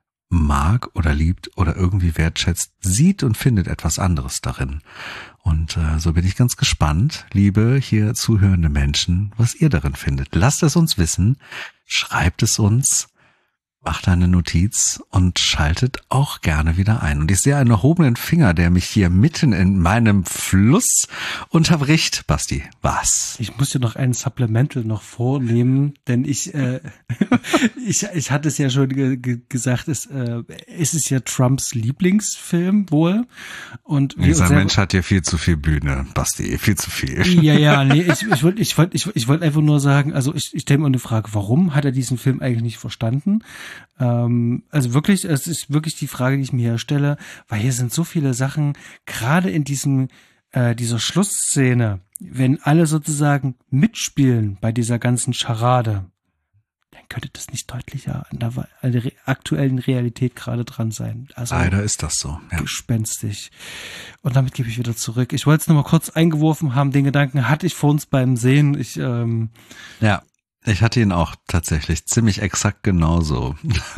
mag oder liebt oder irgendwie wertschätzt, sieht und findet etwas anderes darin. Und äh, so bin ich ganz gespannt, liebe hier zuhörende Menschen, was ihr darin findet. Lasst es uns wissen, schreibt es uns, macht eine Notiz und schaltet auch gerne wieder ein. Und ich sehe einen erhobenen Finger, der mich hier mitten in meinem Fluss unterbricht. Basti, was? Ich muss dir noch ein Supplemental noch vornehmen, denn ich äh, ich, ich hatte es ja schon ge- ge- gesagt, es, äh, es ist ja Trumps Lieblingsfilm wohl. Und Dieser Mensch hat hier viel zu viel Bühne, Basti, viel zu viel. Ja, ja, nee, ich, ich wollte ich wollte, ich, ich wollte einfach nur sagen, also ich, ich stelle mir eine Frage, warum hat er diesen Film eigentlich nicht verstanden? Ähm, also wirklich, es ist wirklich die Frage, die ich mir hier stelle, weil hier sind so viele Sachen, gerade in diesem, äh, dieser Schlussszene, wenn alle sozusagen mitspielen bei dieser ganzen Scharade, dann könnte das nicht deutlicher an der, an der aktuellen Realität gerade dran sein. Also leider ist das so. Ja. Gespenstisch. Und damit gebe ich wieder zurück. Ich wollte es nur mal kurz eingeworfen haben. Den Gedanken hatte ich vor uns beim Sehen. Ich ähm ja, ich hatte ihn auch tatsächlich ziemlich exakt genauso.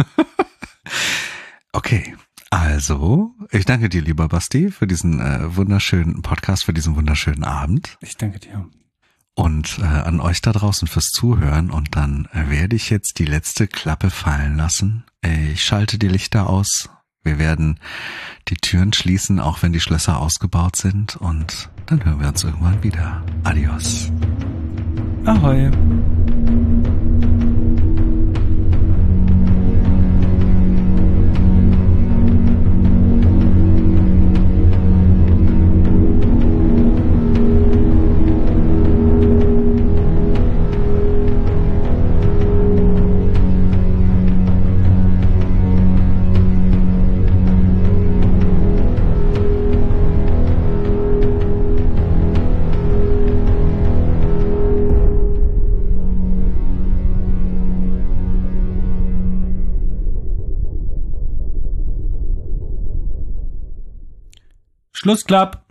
Okay, also ich danke dir, lieber Basti, für diesen äh, wunderschönen Podcast, für diesen wunderschönen Abend. Ich danke dir. Und äh, an euch da draußen fürs Zuhören. Und dann äh, werde ich jetzt die letzte Klappe fallen lassen. Ich schalte die Lichter aus. Wir werden die Türen schließen, auch wenn die Schlösser ausgebaut sind. Und dann hören wir uns irgendwann wieder. Adios. Ahoi. Schlussklapp.